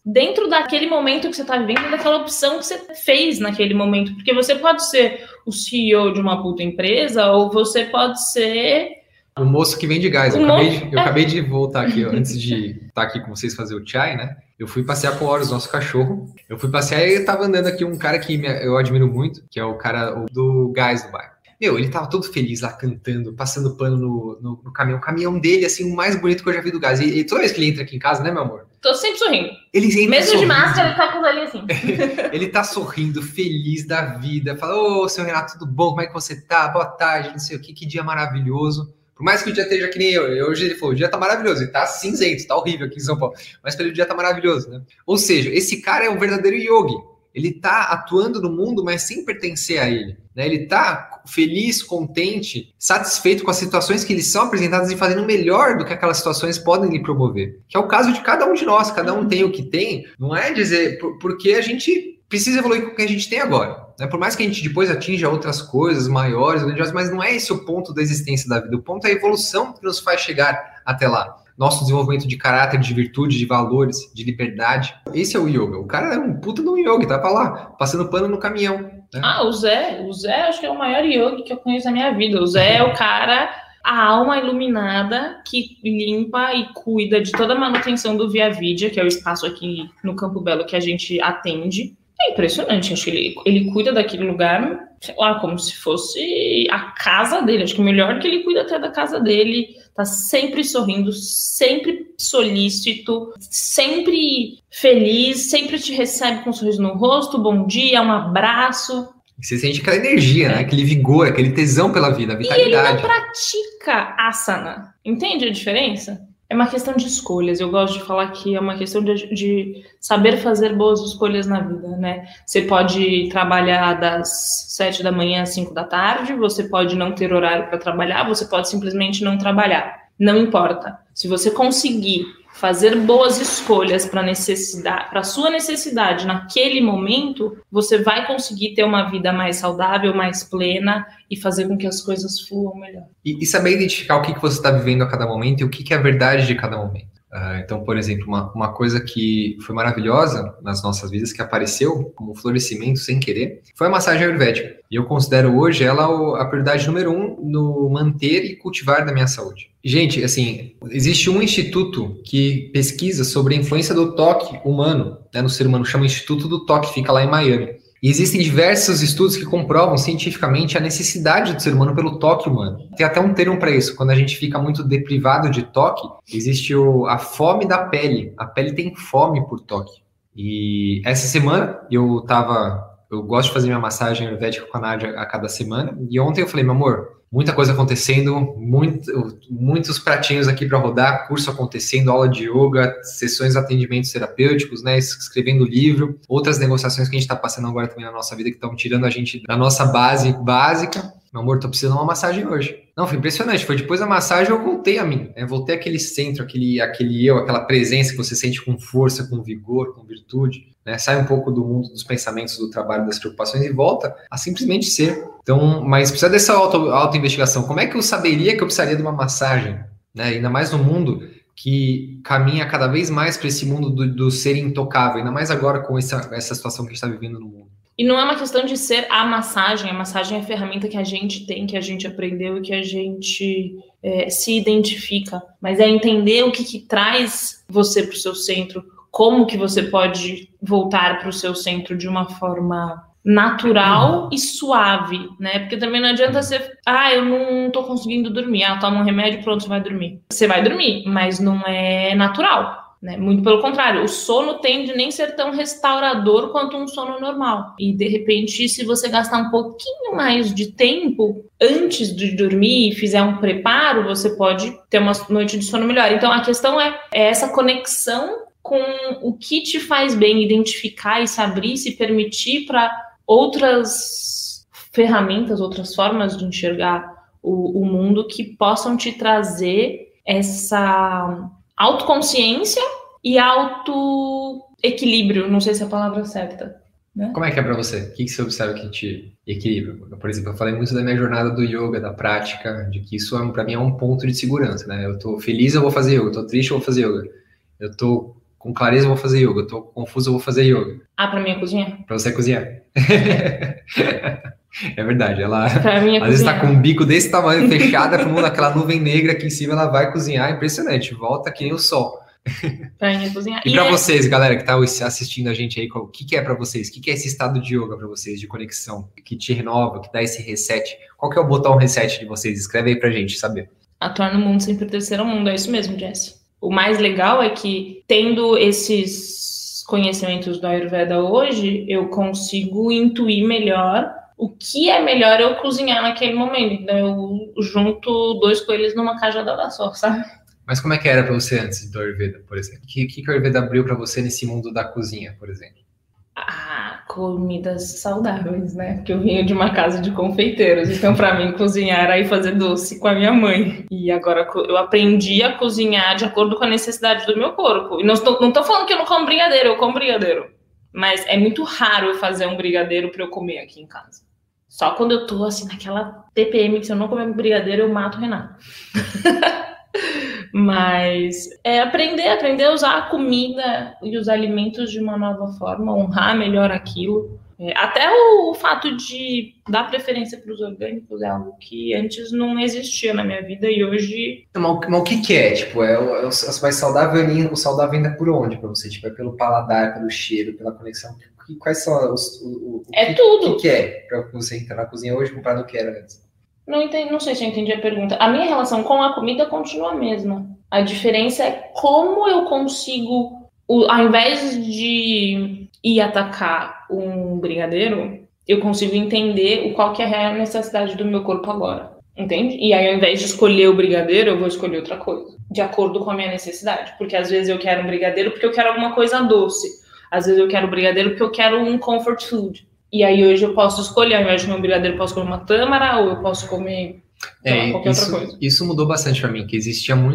dentro daquele momento que você está vivendo, daquela opção que você fez naquele momento. Porque você pode ser o CEO de uma puta empresa, ou você pode ser... o moço que vende gás. Eu acabei de voltar aqui, ó, antes de estar aqui com vocês fazer o chai, né? Eu fui passear com o Horus, nosso cachorro. Eu fui passear e tava andando aqui um cara que eu admiro muito, que é o cara do gás do bairro. Meu, ele tava todo feliz lá cantando, passando pano no caminhão. O caminhão dele, assim, o mais bonito que eu já vi do gás. E toda vez que ele entra aqui em casa, né, meu amor? Tô sempre sorrindo. Ele entra mesmo sorrindo. De máscara, ele tá com os olhinhos assim. Ele tá sorrindo, feliz da vida. Fala, ô, seu Renato, tudo bom? Como é que você tá? Boa tarde, não sei o que dia maravilhoso. Por mais que o dia esteja que nem eu. Hoje ele falou, o dia tá maravilhoso. Ele tá cinzento, tá horrível aqui em São Paulo. Mas pelo dia tá maravilhoso, né? Ou seja, esse cara é um verdadeiro yogi. Ele tá atuando no mundo, mas sem pertencer a ele. Né? Ele tá feliz, contente, satisfeito com as situações que lhe são apresentadas e fazendo melhor do que aquelas situações podem lhe promover. Que é o caso de cada um de nós. Cada um tem o que tem. Não é dizer... Porque a gente precisa evoluir com o que a gente tem agora. Né? Por mais que a gente depois atinja outras coisas maiores, grandiosas, mas não é esse o ponto da existência da vida. O ponto é a evolução que nos faz chegar até lá. Nosso desenvolvimento de caráter, de virtude, de valores, de liberdade. Esse é o yoga. O cara é um puta de um yogi, tava lá, passando pano no caminhão. Né? O Zé acho que é o maior yogi que eu conheço na minha vida. O Zé é o cara, a alma iluminada que limpa e cuida de toda a manutenção do Via Vidia, que é o espaço aqui no Campo Belo que a gente atende. É impressionante, acho que ele cuida daquele lugar, sei lá, como se fosse a casa dele. Acho que melhor que ele cuida até da casa dele. Tá sempre sorrindo, sempre solícito, sempre feliz, sempre te recebe com um sorriso no rosto, bom dia, um abraço. Você sente aquela energia, né? Aquele vigor, aquele tesão pela vida, a vitalidade. E ele não pratica asana. Entende a diferença? É uma questão de escolhas. Eu gosto de falar que é uma questão de saber fazer boas escolhas na vida, né? Você pode trabalhar das 7 da manhã às 5 da tarde, você pode não ter horário para trabalhar, você pode simplesmente não trabalhar. Não importa. Se você conseguir fazer boas escolhas para a sua necessidade naquele momento, você vai conseguir ter uma vida mais saudável, mais plena e fazer com que as coisas fluam melhor. E saber identificar o que você está vivendo a cada momento e o que é a verdade de cada momento. Então, por exemplo, uma coisa que foi maravilhosa nas nossas vidas, que apareceu como florescimento sem querer, foi a massagem ayurvédica. E eu considero hoje ela a prioridade número 1 no manter e cultivar da minha saúde. Gente, assim, existe um instituto que pesquisa sobre a influência do toque humano, né, no ser humano, chama Instituto do Toque, fica lá em Miami. E existem diversos estudos que comprovam cientificamente a necessidade do ser humano pelo toque humano. Tem até um termo para isso. Quando a gente fica muito deprivado de toque, existe a fome da pele. A pele tem fome por toque. E essa semana eu gosto de fazer minha massagem ayurvédica com a Nádia a cada semana. E ontem eu falei, meu amor, muita coisa acontecendo, muitos pratinhos aqui para rodar, curso acontecendo, aula de yoga, sessões de atendimentos terapêuticos, né, escrevendo livro, outras negociações que a gente está passando agora também na nossa vida, que estão tirando a gente da nossa base básica. Meu amor, tô precisando de uma massagem hoje. Não, foi impressionante. Foi depois da massagem eu voltei a mim. Voltei àquele centro, aquele eu, aquela presença que você sente com força, com vigor, com virtude. Né? Sai um pouco do mundo dos pensamentos, do trabalho, das preocupações e volta a simplesmente ser. Então, mas precisa dessa auto-investigação. Como é que eu saberia que eu precisaria de uma massagem? Né? Ainda mais no mundo que caminha cada vez mais para esse mundo do ser intocável. Ainda mais agora com essa situação que a gente está vivendo no mundo. E não é uma questão de ser a massagem é a ferramenta que a gente tem, que a gente aprendeu e que a gente se identifica. Mas é entender o que traz você para o seu centro, como que você pode voltar para o seu centro de uma forma natural e suave, né? Porque também não adianta você... eu não tô conseguindo dormir. Toma um remédio, pronto, você vai dormir. Você vai dormir, mas não é natural. Né? Muito pelo contrário, o sono tende nem ser tão restaurador quanto um sono normal. E de repente, se você gastar um pouquinho mais de tempo antes de dormir e fizer um preparo, você pode ter uma noite de sono melhor. Então a questão é essa conexão com o que te faz bem, identificar e se abrir, se permitir para outras ferramentas, outras formas de enxergar o mundo que possam te trazer essa autoconsciência e autoequilíbrio, não sei se é a palavra certa. Né? Como é que é pra você? O que você observa que te equilibra? Por exemplo, eu falei muito da minha jornada do yoga, da prática, de que isso pra mim é um ponto de segurança, né? Eu tô feliz, eu vou fazer yoga. Eu tô triste, eu vou fazer yoga. Eu tô com clareza, eu vou fazer yoga. Eu tô confuso, eu vou fazer yoga. Pra mim é cozinhar. Pra você cozinhar. É verdade, ela Pra mim é às vezes tá cozinhar. com um bico desse tamanho, fechada, com aquela nuvem negra aqui em cima, ela vai cozinhar, impressionante, volta que nem o sol. Pra mim é cozinhar. E pra vocês, galera, que tá assistindo a gente aí, o que é pra vocês? O que é esse estado de yoga pra vocês, de conexão, que te renova, que dá esse reset? Qual que é o botão reset de vocês? Escreve aí pra gente saber. Torna o mundo sempre terceiro mundo, é isso mesmo, Jesse. O mais legal é que, tendo esses conhecimentos do Ayurveda hoje, eu consigo intuir melhor o que é melhor eu cozinhar naquele momento. Então, eu junto 2 coelhos numa cajadada só, sabe? Mas como é que era pra você antes do Ayurveda, por exemplo? O que o Ayurveda abriu pra você nesse mundo da cozinha, por exemplo? Comidas saudáveis, né? Porque eu venho de uma casa de confeiteiros, então pra mim cozinhar era ir fazer doce com a minha mãe. E agora eu aprendi a cozinhar de acordo com a necessidade do meu corpo. E não tô falando que eu não como brigadeiro, eu como brigadeiro. Mas é muito raro eu fazer um brigadeiro pra eu comer aqui em casa. Só quando eu tô assim naquela TPM que se eu não comer brigadeiro eu mato o Renato. Mas é aprender a usar a comida e os alimentos de uma nova forma, honrar melhor aquilo. Até o fato de dar preferência para os orgânicos é algo que antes não existia na minha vida e hoje... Mas o que é? Tipo, é o mais saudável, o saudável ainda é por onde para você? Tipo, é pelo paladar, pelo cheiro, pela conexão? Quais são tudo. O que é para você entrar na cozinha hoje comparado ao que era antes? Não sei se eu entendi a pergunta. A minha relação com a comida continua a mesma. A diferença é como eu consigo, ao invés de ir atacar um brigadeiro, eu consigo entender qual que é a real necessidade do meu corpo agora. Entende? E aí, ao invés de escolher o brigadeiro, eu vou escolher outra coisa. De acordo com a minha necessidade. Porque às vezes eu quero um brigadeiro porque eu quero alguma coisa doce. Às vezes eu quero um brigadeiro porque eu quero um comfort food. E aí hoje eu posso escolher, ao invés de comer um brigadeiro, eu posso comer uma tâmara ou eu posso comer qualquer outra coisa. Isso mudou bastante para mim, que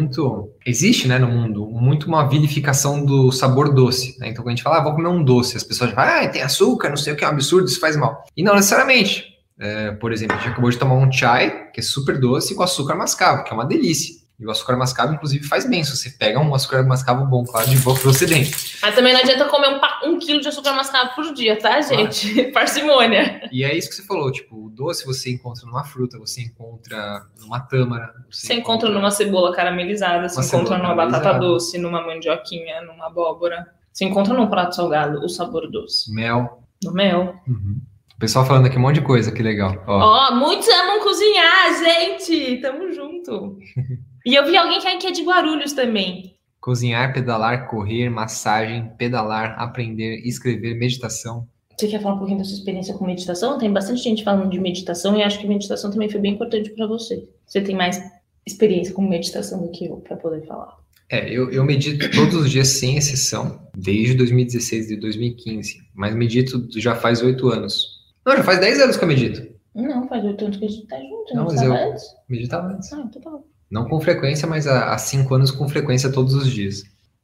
existe, né, no mundo, muito uma vilificação do sabor doce, né? Então quando a gente fala, vou comer um doce, as pessoas falam, tem açúcar, não sei o que, é um absurdo, isso faz mal. E não necessariamente. Por exemplo, a gente acabou de tomar um chai, que é super doce, com açúcar mascavo, que é uma delícia. E o açúcar mascavo, inclusive, faz bem. Se você pega um açúcar mascavo bom, claro, de boa procedente. Mas também não adianta comer um quilo de açúcar mascavo por dia, tá, gente? Parcimônia. E é isso que você falou, tipo, o doce você encontra numa fruta, você encontra numa tâmara. Você encontra numa cebola caramelizada, você encontra numa batata doce, numa mandioquinha, numa abóbora. Você encontra num prato salgado o sabor doce. Mel. No mel. Uhum. O pessoal falando aqui um monte de coisa, que legal. Muitos amam cozinhar, gente! Tamo junto. E eu vi alguém que é de Guarulhos também. Cozinhar, pedalar, correr, massagem, pedalar, aprender, escrever, meditação. Você quer falar um pouquinho da sua experiência com meditação? Tem bastante gente falando de meditação e acho que meditação também foi bem importante para você. Você tem mais experiência com meditação do que eu para poder falar. Eu medito todos os dias sem exceção, desde 2016, de 2015. Mas medito já faz 8 anos. Não, já faz 10 anos que eu medito. Não, faz 8 anos que a gente tá junto. Não, mas eu meditava antes. Então tá bom. Não com frequência, mas há 5 anos com frequência todos os dias.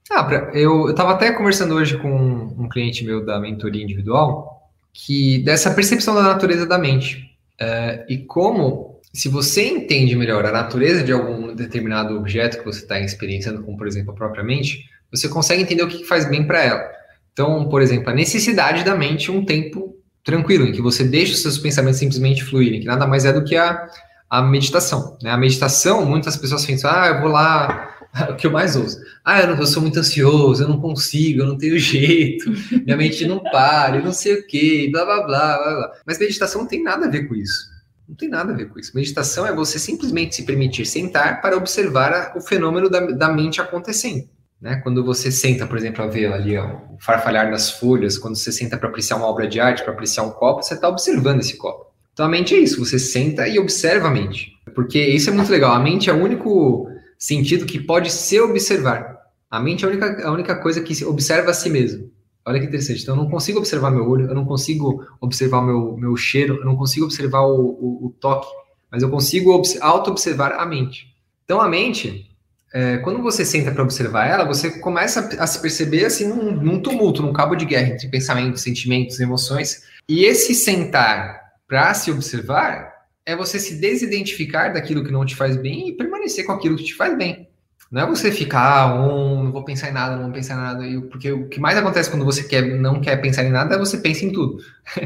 Eu estava até conversando hoje com um cliente meu da mentoria individual, que dessa percepção da natureza da mente. E como, se você entende melhor a natureza de algum determinado objeto que você está experienciando, como por exemplo a própria mente, você consegue entender o que faz bem para ela. Então, por exemplo, a necessidade da mente um tempo tranquilo, em que você deixa os seus pensamentos simplesmente fluírem, que nada mais é do que a meditação, né? A meditação, muitas pessoas pensam, eu vou lá, o que eu mais ouço, eu sou muito ansioso, eu não consigo, eu não tenho jeito, minha mente não para, eu não sei o que, blá, blá, blá, blá, blá. Mas meditação não tem nada a ver com isso. Não tem nada a ver com isso. Meditação é você simplesmente se permitir sentar para observar o fenômeno da mente acontecendo. Né? Quando você senta, por exemplo, a ver ali o farfalhar das folhas, quando você senta para apreciar uma obra de arte, para apreciar um copo, você está observando esse copo. Então a mente é isso, você senta e observa a mente. Porque isso é muito legal, a mente é o único sentido que pode se observar. A mente é a única coisa que observa a si mesmo. Olha que interessante, então eu não consigo observar meu olho, eu não consigo observar o meu cheiro, eu não consigo observar o toque, mas eu consigo auto-observar a mente. Então a mente, quando você senta para observar ela, você começa a se perceber assim num tumulto, num cabo de guerra entre pensamentos, sentimentos, emoções, e esse sentar para se observar é você se desidentificar daquilo que não te faz bem e permanecer com aquilo que te faz bem. Não é você ficar, não vou pensar em nada, não vou pensar em nada. Porque o que mais acontece quando você não quer pensar em nada é você pensa em tudo.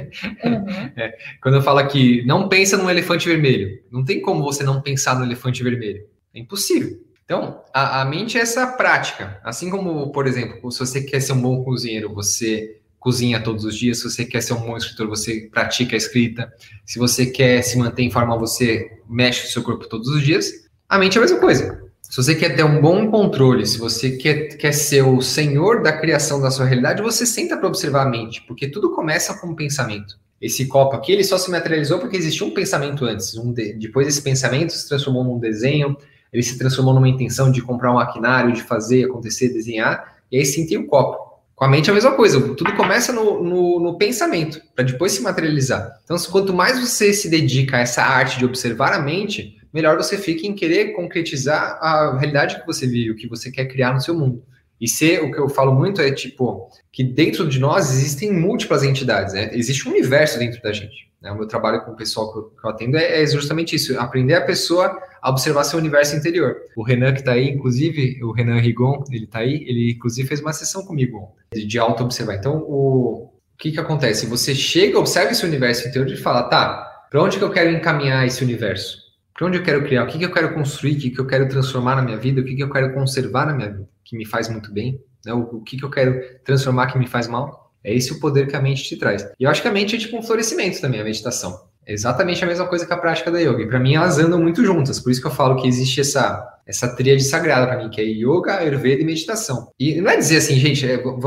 Uhum. Quando eu falo aqui, não pensa num elefante vermelho. Não tem como você não pensar no elefante vermelho. É impossível. Então, a mente é essa prática. Assim como, por exemplo, se você quer ser um bom cozinheiro, você cozinha todos os dias. Se você quer ser um bom escritor, você pratica a escrita. Se você quer se manter em forma, você mexe o seu corpo todos os dias. A mente é a mesma coisa. Se você quer ter um bom controle, se você quer ser o senhor da criação da sua realidade, você senta para observar a mente, porque tudo começa com um pensamento. Esse copo aqui, ele só se materializou porque existia um pensamento antes. Depois esse pensamento se transformou num desenho, ele se transformou numa intenção de comprar um maquinário, de fazer acontecer, desenhar, e aí sim tem o copo. Com a mente é a mesma coisa, tudo começa no pensamento, para depois se materializar. Então, quanto mais você se dedica a essa arte de observar a mente, melhor você fica em querer concretizar a realidade que você vive, o que você quer criar no seu mundo. E o que eu falo muito é, que dentro de nós existem múltiplas entidades, né? Existe um universo dentro da gente. Né? O meu trabalho com o pessoal que eu atendo é justamente isso, aprender a pessoa a observar seu universo interior. O Renan que está aí, inclusive, o Renan Rigon, ele está aí, ele inclusive fez uma sessão comigo de auto-observar. Então, o que acontece? Você chega, observa esse universo interior e fala, tá, para onde que eu quero encaminhar esse universo? Para onde eu quero criar? O que eu quero construir? O que eu quero transformar na minha vida? O que eu quero conservar na minha vida? Que me faz muito bem? Né? O que eu quero transformar que me faz mal? É esse o poder que a mente te traz. E eu acho que a mente é tipo um florescimento também, a meditação. É exatamente a mesma coisa que a prática da yoga. E para mim elas andam muito juntas. Por isso que eu falo que existe essa tríade sagrada para mim, que é yoga, ayurveda e meditação. E não é dizer assim, gente,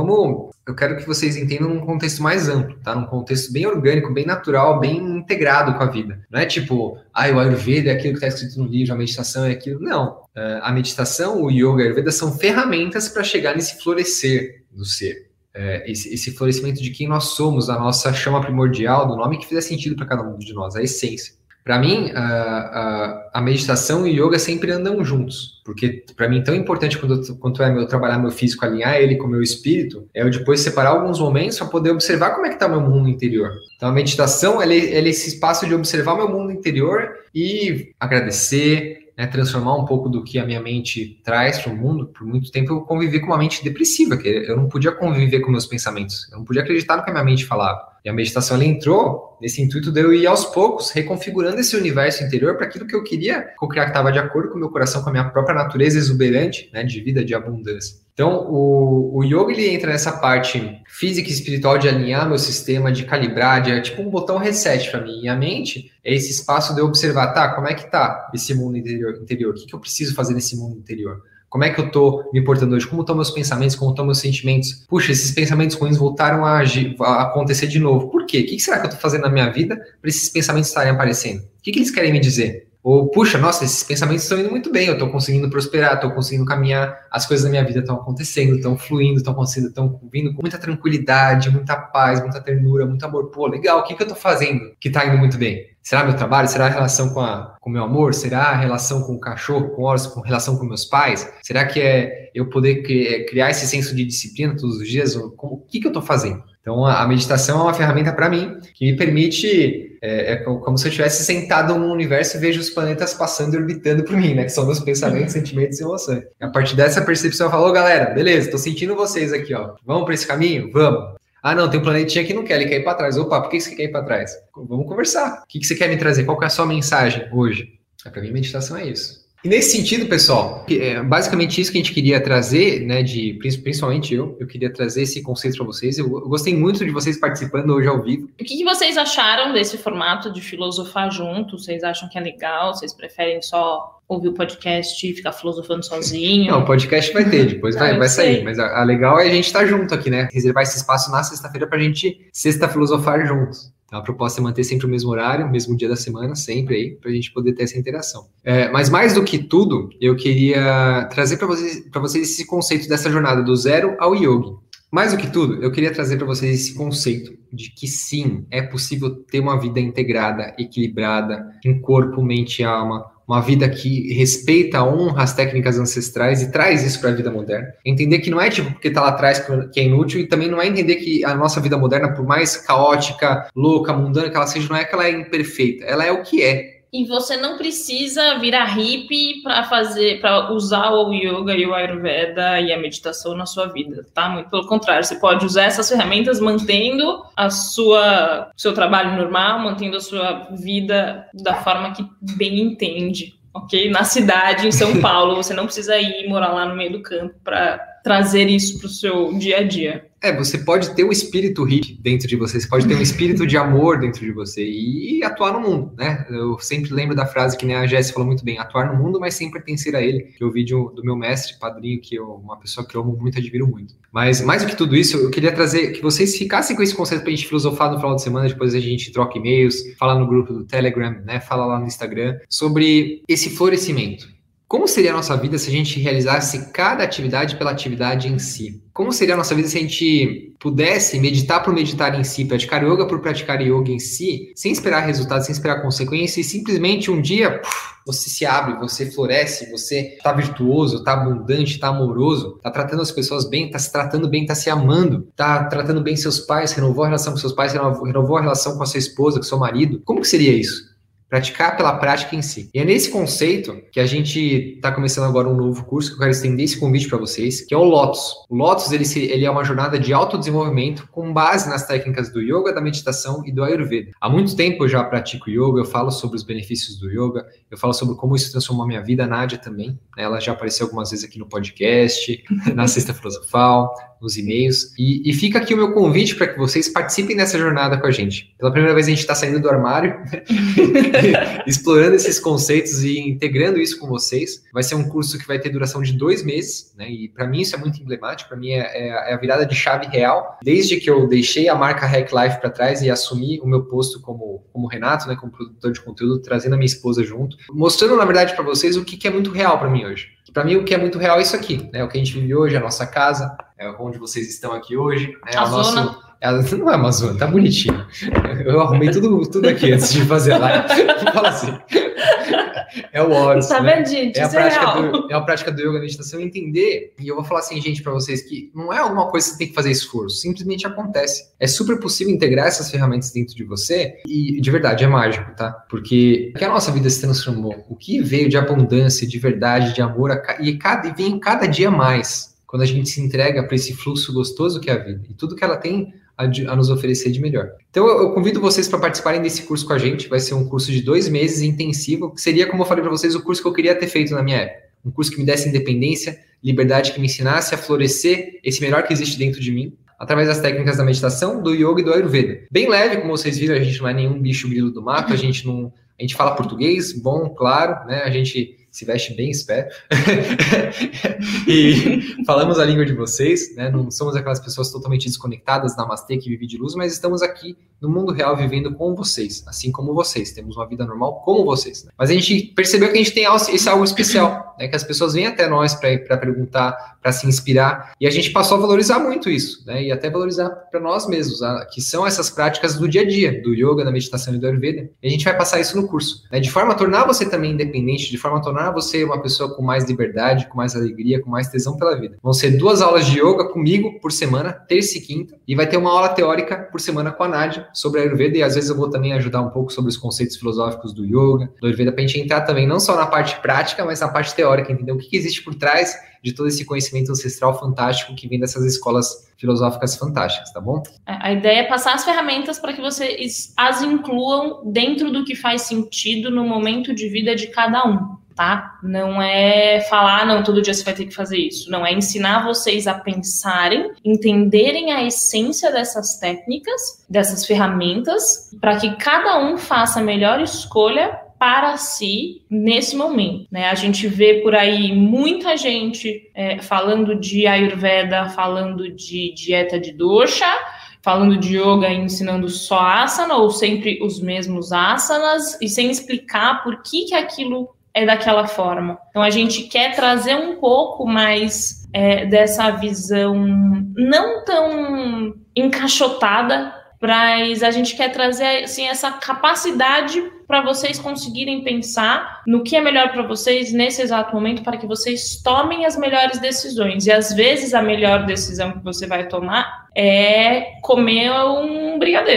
eu quero que vocês entendam num contexto mais amplo, tá? Num contexto bem orgânico, bem natural, bem integrado com a vida. Não é tipo, o ayurveda é aquilo que está escrito no livro, a meditação é aquilo. Não. A meditação, o yoga, a ayurveda são ferramentas para chegar nesse florescer do ser. Esse florescimento de quem nós somos, da nossa chama primordial, do nome que fizer sentido para cada um de nós, a essência. Para mim, a meditação e o yoga sempre andam juntos, porque para mim tão importante quanto é trabalhar meu físico, alinhar ele com o meu espírito, é eu depois separar alguns momentos para poder observar como é que está o meu mundo interior. Então a meditação ela é esse espaço de observar o meu mundo interior e agradecer, né, transformar um pouco do que a minha mente traz para o mundo. Por muito tempo eu convivi com uma mente depressiva, que eu não podia conviver com meus pensamentos, eu não podia acreditar no que a minha mente falava. E a meditação ela entrou nesse intuito de eu ir aos poucos reconfigurando esse universo interior para aquilo que eu queria co-criar, que estava de acordo com o meu coração, com a minha própria natureza exuberante, né, de vida, de abundância. Então, o yoga ele entra nessa parte física e espiritual de alinhar meu sistema, de calibrar, é tipo um botão reset para mim. E a mente é esse espaço de eu observar, tá, como é que tá esse mundo interior? O que eu preciso fazer nesse mundo interior? Como é que eu estou me portando hoje? Como estão meus pensamentos? Como estão meus sentimentos? Puxa, esses pensamentos ruins voltaram a acontecer de novo. Por quê? O que será que eu estou fazendo na minha vida para esses pensamentos estarem aparecendo? O que eles querem me dizer? Ou, puxa, nossa, esses pensamentos estão indo muito bem, eu estou conseguindo prosperar, estou conseguindo caminhar, as coisas da minha vida estão acontecendo, estão fluindo, estão acontecendo, estão vindo com muita tranquilidade, muita paz, muita ternura, muito amor. Pô, legal, o que eu estou fazendo que está indo muito bem? Será meu trabalho? Será a relação com o meu amor? Será a relação com o cachorro, com Horus, com relação com meus pais? Será que é eu poder criar esse senso de disciplina todos os dias? O que eu estou fazendo? Então, a meditação é uma ferramenta para mim que me permite, como se eu estivesse sentado num universo e vejo os planetas passando e orbitando por mim, né? Que são meus pensamentos, sentimentos e emoções. E a partir dessa percepção eu falo, galera, beleza, estou sentindo vocês aqui, ó. Vamos para esse caminho? Vamos. Ah, não, tem um planetinha que não quer, ele quer ir para trás. Opa, por que você quer ir para trás? Vamos conversar. O que você quer me trazer? Qual que é a sua mensagem hoje? Para mim, meditação é isso. E nesse sentido, pessoal, basicamente isso que a gente queria trazer, né, principalmente eu queria trazer esse conceito para vocês. Eu gostei muito de vocês participando hoje ao vivo. O que vocês acharam desse formato de filosofar junto? Vocês acham que é legal? Vocês preferem só ouvir o podcast e ficar filosofando sozinho? Não, o podcast vai ter, depois vai sair. Mas a legal é a gente estar junto aqui, né? Reservar esse espaço na sexta-feira pra gente filosofar juntos. Então, a proposta é manter sempre o mesmo horário, o mesmo dia da semana, sempre aí, pra gente poder ter essa interação. Mas mais do que tudo, eu queria trazer para vocês esse conceito dessa jornada do zero ao yogi. Mais do que tudo, eu queria trazer para vocês esse conceito de que sim, é possível ter uma vida integrada, equilibrada, em corpo, mente e alma, uma vida que respeita, honra as técnicas ancestrais e traz isso para a vida moderna. Entender que não é tipo porque está lá atrás que é inútil, e também não é entender que a nossa vida moderna, por mais caótica, louca, mundana que ela seja, não é que ela é imperfeita, ela é o que é. E você não precisa virar hippie para usar o yoga e o Ayurveda e a meditação na sua vida, tá? Muito pelo contrário, você pode usar essas ferramentas mantendo seu trabalho normal, mantendo a sua vida da forma que bem entende, ok? Na cidade, em São Paulo, você não precisa ir morar lá no meio do campo para trazer isso para o seu dia a dia. Você pode ter um espírito hippie dentro de você, você pode ter um espírito de amor dentro de você e atuar no mundo, né? Eu sempre lembro da frase que a Jéssica falou muito bem, atuar no mundo, mas sem pertencer a ele, que eu vi do meu mestre, padrinho, uma pessoa que eu amo muito, admiro muito. Mas, mais do que tudo isso, eu queria trazer que vocês ficassem com esse conceito pra gente filosofar no final de semana, depois a gente troca e-mails, fala no grupo do Telegram, né? Fala lá no Instagram, sobre esse florescimento. Como seria a nossa vida se a gente realizasse cada atividade pela atividade em si? Como seria a nossa vida se a gente pudesse meditar por meditar em si, praticar yoga por praticar yoga em si, sem esperar resultados, sem esperar consequências, e simplesmente um dia você se abre, você floresce, você está virtuoso, está abundante, está amoroso, está tratando as pessoas bem, está se tratando bem, está se amando, está tratando bem seus pais, renovou a relação com seus pais, renovou a relação com a sua esposa, com seu marido. Como que seria isso? Praticar pela prática em si. E é nesse conceito que a gente está começando agora um novo curso, que eu quero estender esse convite para vocês, que é o Lotus. O Lotus, ele é uma jornada de autodesenvolvimento com base nas técnicas do yoga, da meditação e do Ayurveda. Há muito tempo eu já pratico yoga, eu falo sobre os benefícios do yoga, eu falo sobre como isso transformou a minha vida, a Nádia também. Ela já apareceu algumas vezes aqui no podcast, na Sexta Filosofal, nos e-mails. E fica aqui o meu convite para que vocês participem dessa jornada com a gente. Pela primeira vez a gente está saindo do armário, explorando esses conceitos e integrando isso com vocês. Vai ser um curso que vai ter duração de 2 meses, né? E para mim isso é muito emblemático, para mim é a virada de chave real. Desde que eu deixei a marca Hack Life para trás e assumi o meu posto como Renato, né, como produtor de conteúdo, trazendo a minha esposa junto, mostrando na verdade para vocês o que é muito real para mim hoje. Para mim, o que é muito real é isso aqui, né? O que a gente vive hoje, a nossa casa, onde vocês estão aqui hoje. Né? Não é uma zona, tá bonitinho. Eu arrumei tudo aqui antes de fazer a live. Fala assim. É o Horus, tá né? vendo, gente? É a prática do yoga, da meditação, entender. E eu vou falar assim, gente, para vocês, que não é alguma coisa que você tem que fazer esforço, simplesmente acontece. É super possível integrar essas ferramentas dentro de você e, de verdade, é mágico, tá? Porque a nossa vida se transformou. O que veio de abundância, de verdade, de amor, e vem cada dia mais, quando a gente se entrega para esse fluxo gostoso que é a vida. E tudo que ela tem a nos oferecer de melhor. Então eu convido vocês para participarem desse curso com a gente. Vai ser um curso de 2 meses intensivo, que seria, como eu falei para vocês, o curso que eu queria ter feito na minha época. Um curso que me desse independência, liberdade, que me ensinasse a florescer esse melhor que existe dentro de mim, através das técnicas da meditação, do yoga e do Ayurveda. Bem leve, como vocês viram, a gente não é nenhum bicho grilo do mato, a gente fala português, bom, claro, né? A gente se veste bem, espero. E falamos a língua de vocês, né? Não somos aquelas pessoas totalmente desconectadas, namastê, que vivem de luz, mas estamos aqui no mundo real vivendo com vocês, assim como vocês. Temos uma vida normal como vocês. Né? Mas a gente percebeu que a gente tem esse algo especial, né? Que as pessoas vêm até nós para perguntar, para se inspirar, e a gente passou a valorizar muito isso, né? E até valorizar para nós mesmos, que são essas práticas do dia a dia, do yoga, da meditação e do Ayurveda. E a gente vai passar isso no curso, né? De forma a tornar você também independente, de forma a tornar você uma pessoa com mais liberdade, com mais alegria, com mais tesão pela vida. Vão ser 2 aulas de yoga comigo por semana, terça e quinta, e vai ter uma aula teórica por semana com a Nádia sobre a Ayurveda, e às vezes eu vou também ajudar um pouco sobre os conceitos filosóficos do yoga, do Ayurveda, para a gente entrar também não só na parte prática, mas na parte teórica, entender o que existe por trás de todo esse conhecimento ancestral fantástico que vem dessas escolas filosóficas fantásticas, tá bom? A ideia é passar as ferramentas para que vocês as incluam dentro do que faz sentido no momento de vida de cada um, tá? Não é falar, não, todo dia você vai ter que fazer isso. Não, é ensinar vocês a pensarem, entenderem a essência dessas técnicas, dessas ferramentas, para que cada um faça a melhor escolha para si nesse momento, né? A gente vê por aí muita gente falando de Ayurveda, falando de dieta de dosha, falando de yoga e ensinando só asana ou sempre os mesmos asanas e sem explicar por que aquilo é daquela forma. Então a gente quer trazer um pouco mais dessa visão não tão encaixotada, mas a gente quer trazer assim, essa capacidade para vocês conseguirem pensar no que é melhor para vocês nesse exato momento, para que vocês tomem as melhores decisões. E às vezes a melhor decisão que você vai tomar é comer um brigadeiro.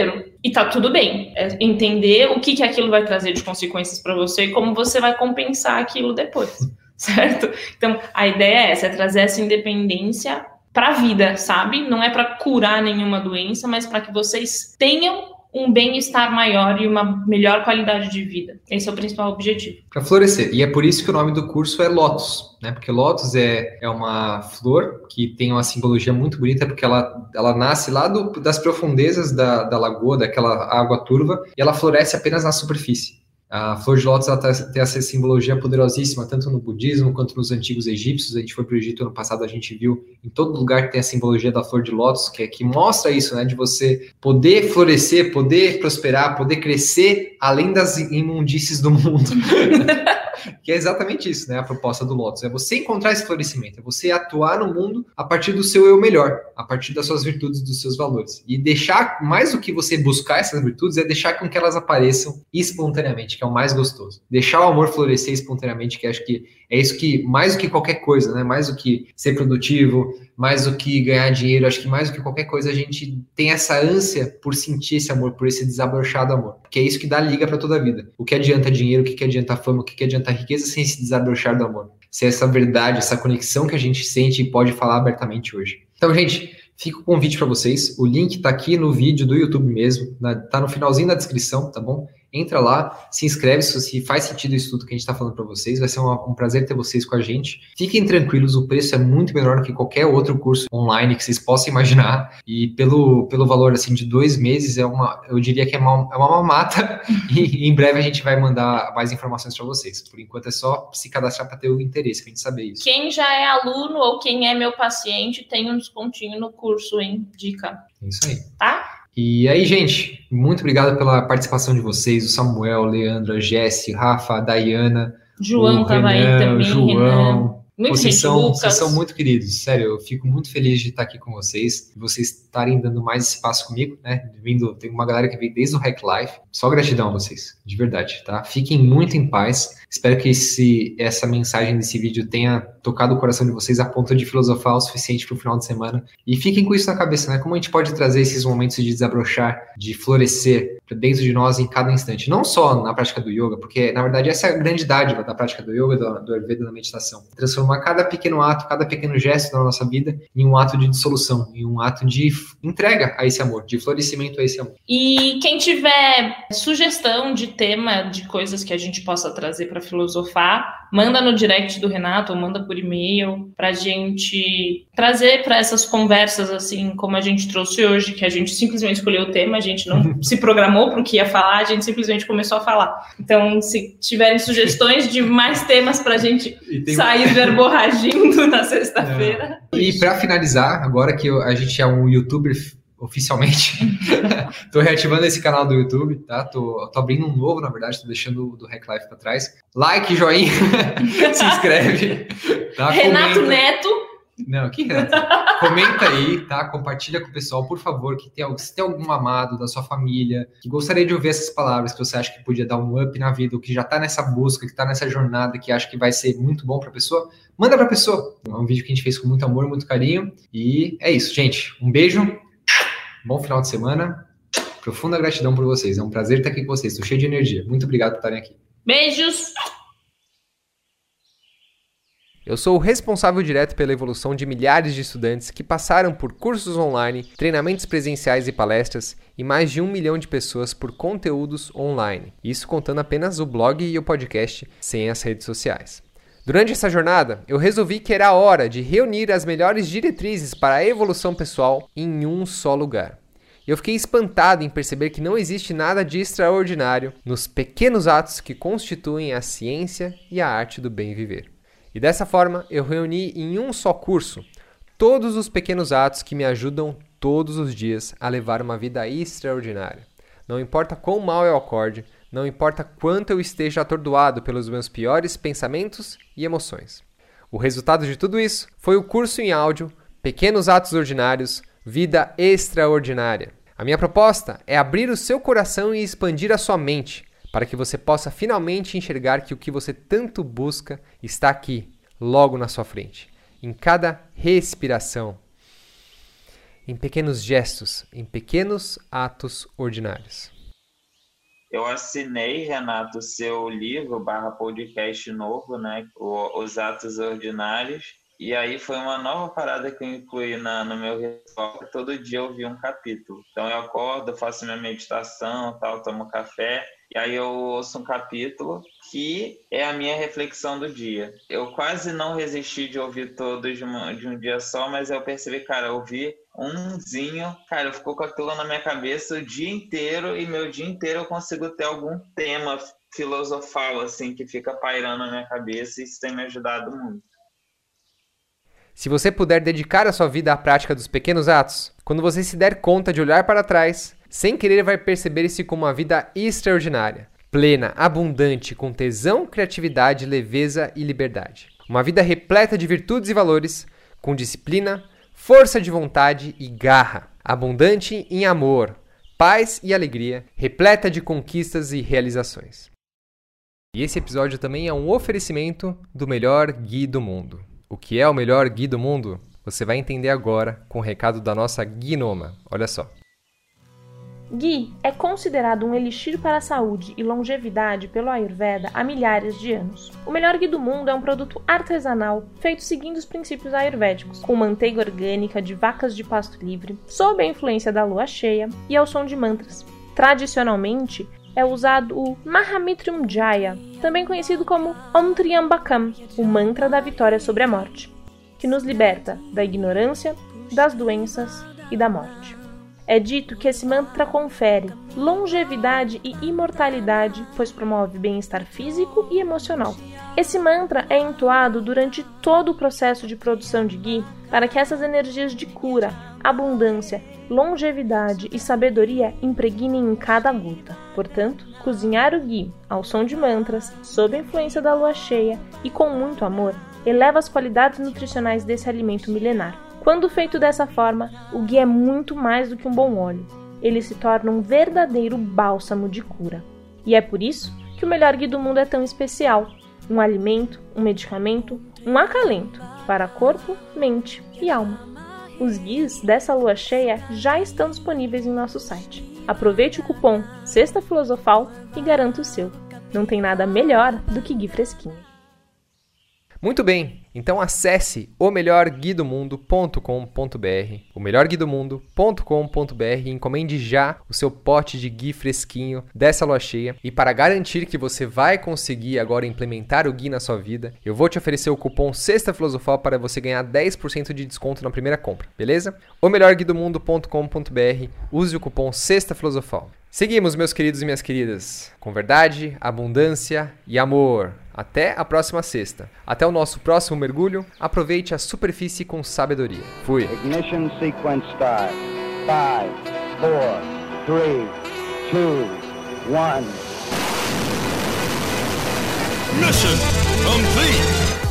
E tá tudo bem. É entender o que aquilo vai trazer de consequências para você e como você vai compensar aquilo depois, certo? Então, a ideia é essa, é trazer essa independência para a vida, sabe? Não é para curar nenhuma doença, mas para que vocês tenham um bem-estar maior e uma melhor qualidade de vida. Esse é o principal objetivo. Para florescer. E é por isso que o nome do curso é Lótus, né? Porque Lótus é uma flor que tem uma simbologia muito bonita, porque ela nasce lá das profundezas da lagoa, daquela água turva, e ela floresce apenas na superfície. A flor de lótus ela tem essa simbologia poderosíssima, tanto no budismo quanto nos antigos egípcios. A gente foi para o Egito ano passado, a gente viu em todo lugar que tem a simbologia da flor de lótus, que mostra isso, né, de você poder florescer, poder prosperar, poder crescer além das imundícies do mundo. Que é exatamente isso, né? A proposta do Lótus. É você encontrar esse florescimento, é você atuar no mundo a partir do seu eu melhor, a partir das suas virtudes, dos seus valores. E deixar, mais do que você buscar essas virtudes, é deixar com que elas apareçam espontaneamente, que é o mais gostoso. Deixar o amor florescer espontaneamente, que acho que é isso que, mais do que qualquer coisa, né? Mais do que ser produtivo, mais do que ganhar dinheiro, acho que mais do que qualquer coisa a gente tem essa ânsia por sentir esse amor, por esse desabrochado amor, que é isso que dá liga para toda a vida. O que adianta dinheiro, o que adianta fama, o que adianta riqueza sem esse desabrochar do amor? Se essa verdade, essa conexão que a gente sente e pode falar abertamente hoje. Então, gente, fica o convite para vocês, o link tá aqui no vídeo do YouTube mesmo, tá no finalzinho da descrição, tá bom? Entra lá, se inscreve se faz sentido isso tudo que a gente está falando para vocês. Vai ser um prazer ter vocês com a gente. Fiquem tranquilos, o preço é muito menor do que qualquer outro curso online que vocês possam imaginar. E pelo valor assim, de 2 meses, eu diria que é uma mamata. E em breve a gente vai mandar mais informações para vocês. Por enquanto é só se cadastrar para ter o interesse, para a gente saber isso. Quem já é aluno ou quem é meu paciente tem um descontinho no curso, hein? Dica. É isso aí. Tá? E aí, gente, muito obrigado pela participação de vocês, o Samuel, o Leandro, a Jessi, Rafa, a Dayana, João estava aí também, João. Renan. Vocês são muito queridos, sério, eu fico muito feliz de estar aqui com vocês, de vocês estarem dando mais espaço comigo, né, tem uma galera que veio desde o Hack Life, só gratidão a vocês, de verdade, tá? Fiquem muito em paz, espero que essa mensagem desse vídeo tenha tocado o coração de vocês a ponto de filosofar o suficiente para o final de semana, e fiquem com isso na cabeça, né, como a gente pode trazer esses momentos de desabrochar, de florescer dentro de nós em cada instante, não só na prática do yoga, porque na verdade essa é a grande dádiva da prática do yoga, do Ayurveda, da meditação, transformar cada pequeno ato, cada pequeno gesto da nossa vida em um ato de dissolução, em um ato de entrega a esse amor, de florescimento a esse amor. E quem tiver sugestão de tema, de coisas que a gente possa trazer para filosofar, manda no direct do Renato ou manda por e-mail pra gente trazer para essas conversas assim, como a gente trouxe hoje, que a gente simplesmente escolheu o tema, a gente não se programou para o que ia falar, a gente simplesmente começou a falar. Então, se tiverem sugestões de mais temas pra gente sair verborragindo na sexta-feira. E para finalizar, agora que a gente é um youtuber oficialmente, tô reativando esse canal do YouTube, tá? Tô abrindo um novo, na verdade, tô deixando o do Hack Life pra trás. Like, joinha, se inscreve. Tá? Renato comenta. Neto. Não, que Renato? Comenta aí, tá? Compartilha com o pessoal, por favor, se tem algum amado da sua família que gostaria de ouvir essas palavras, que você acha que podia dar um up na vida, ou que já tá nessa busca, que tá nessa jornada, que acha que vai ser muito bom pra pessoa, manda pra pessoa. É um vídeo que a gente fez com muito amor, muito carinho. E é isso, gente. Um beijo. Bom final de semana. Profunda gratidão por vocês. É um prazer estar aqui com vocês. Estou cheio de energia. Muito obrigado por estarem aqui. Beijos! Eu sou o responsável direto pela evolução de milhares de estudantes que passaram por cursos online, treinamentos presenciais e palestras, e mais de 1 milhão de pessoas por conteúdos online. Isso contando apenas o blog e o podcast, sem as redes sociais. Durante essa jornada, eu resolvi que era hora de reunir as melhores diretrizes para a evolução pessoal em um só lugar. Eu fiquei espantado em perceber que não existe nada de extraordinário nos pequenos atos que constituem a ciência e a arte do bem viver. E dessa forma, eu reuni em um só curso todos os pequenos atos que me ajudam todos os dias a levar uma vida extraordinária. Não importa quão mal eu acorde, não importa quanto eu esteja atordoado pelos meus piores pensamentos e emoções. O resultado de tudo isso foi o curso em áudio Pequenos Atos Ordinários, Vida Extraordinária. A minha proposta é abrir o seu coração e expandir a sua mente, para que você possa finalmente enxergar que o que você tanto busca está aqui, logo na sua frente, em cada respiração. em pequenos gestos, em pequenos atos ordinários. Eu assinei, Renato, o seu livro /podcast novo, né? Os Atos Ordinários. E aí foi uma nova parada que eu incluí no meu ritual. Todo dia eu vi um capítulo. Então eu acordo, faço minha meditação, tal, tomo café. E aí eu ouço um capítulo que é a minha reflexão do dia. Eu quase não resisti de ouvir todos de um dia só, mas eu percebi, cara, eu ouvi umzinho, cara, ficou com aquilo na minha cabeça o dia inteiro, e meu dia inteiro eu consigo ter algum tema filosofal, assim, que fica pairando na minha cabeça, e isso tem me ajudado muito. Se você puder dedicar a sua vida à prática dos pequenos atos, quando você se der conta de olhar para trás, sem querer vai perceber-se como uma vida extraordinária, plena, abundante, com tesão, criatividade, leveza e liberdade. Uma vida repleta de virtudes e valores, com disciplina, força de vontade e garra, abundante em amor, paz e alegria, repleta de conquistas e realizações. E esse episódio também é um oferecimento do melhor Gui do mundo. O que é o melhor Gui do mundo? Você vai entender agora com o recado da nossa Guinoma. Olha só. Ghee é considerado um elixir para a saúde e longevidade pelo Ayurveda há milhares de anos. O melhor ghee do mundo é um produto artesanal feito seguindo os princípios ayurvédicos, com manteiga orgânica de vacas de pasto livre, sob a influência da lua cheia e ao som de mantras. Tradicionalmente, é usado o Mahamrityunjaya, também conhecido como Om Triambakam, o mantra da vitória sobre a morte, que nos liberta da ignorância, das doenças e da morte. É dito que esse mantra confere longevidade e imortalidade, pois promove bem-estar físico e emocional. Esse mantra é entoado durante todo o processo de produção de ghee para que essas energias de cura, abundância, longevidade e sabedoria impregnem em cada gota. Portanto, cozinhar o ghee ao som de mantras, sob a influência da lua cheia e com muito amor, eleva as qualidades nutricionais desse alimento milenar. Quando feito dessa forma, o ghee é muito mais do que um bom óleo. Ele se torna um verdadeiro bálsamo de cura. E é por isso que o melhor ghee do mundo é tão especial. Um alimento, um medicamento, um acalento para corpo, mente e alma. Os ghees dessa lua cheia já estão disponíveis em nosso site. Aproveite o cupom Sexta Filosofal e garanta o seu. Não tem nada melhor do que ghee fresquinho. Muito bem, então acesse omelhorguidomundo.com.br, omelhorguidomundo.com.br e encomende já o seu pote de ghee fresquinho dessa lua cheia. E para garantir que você vai conseguir agora implementar o ghee na sua vida, eu vou te oferecer o cupom Sexta Filosofal para você ganhar 10% de desconto na primeira compra, beleza? omelhorguidomundo.com.br, use o cupom Sexta Filosofal. Seguimos, meus queridos e minhas queridas, com verdade, abundância e amor. Até a próxima sexta. Até o nosso próximo mergulho. Aproveite a superfície com sabedoria. Fui. Ignition sequence start. 5, 4, 3, 2, 1. Mission complete.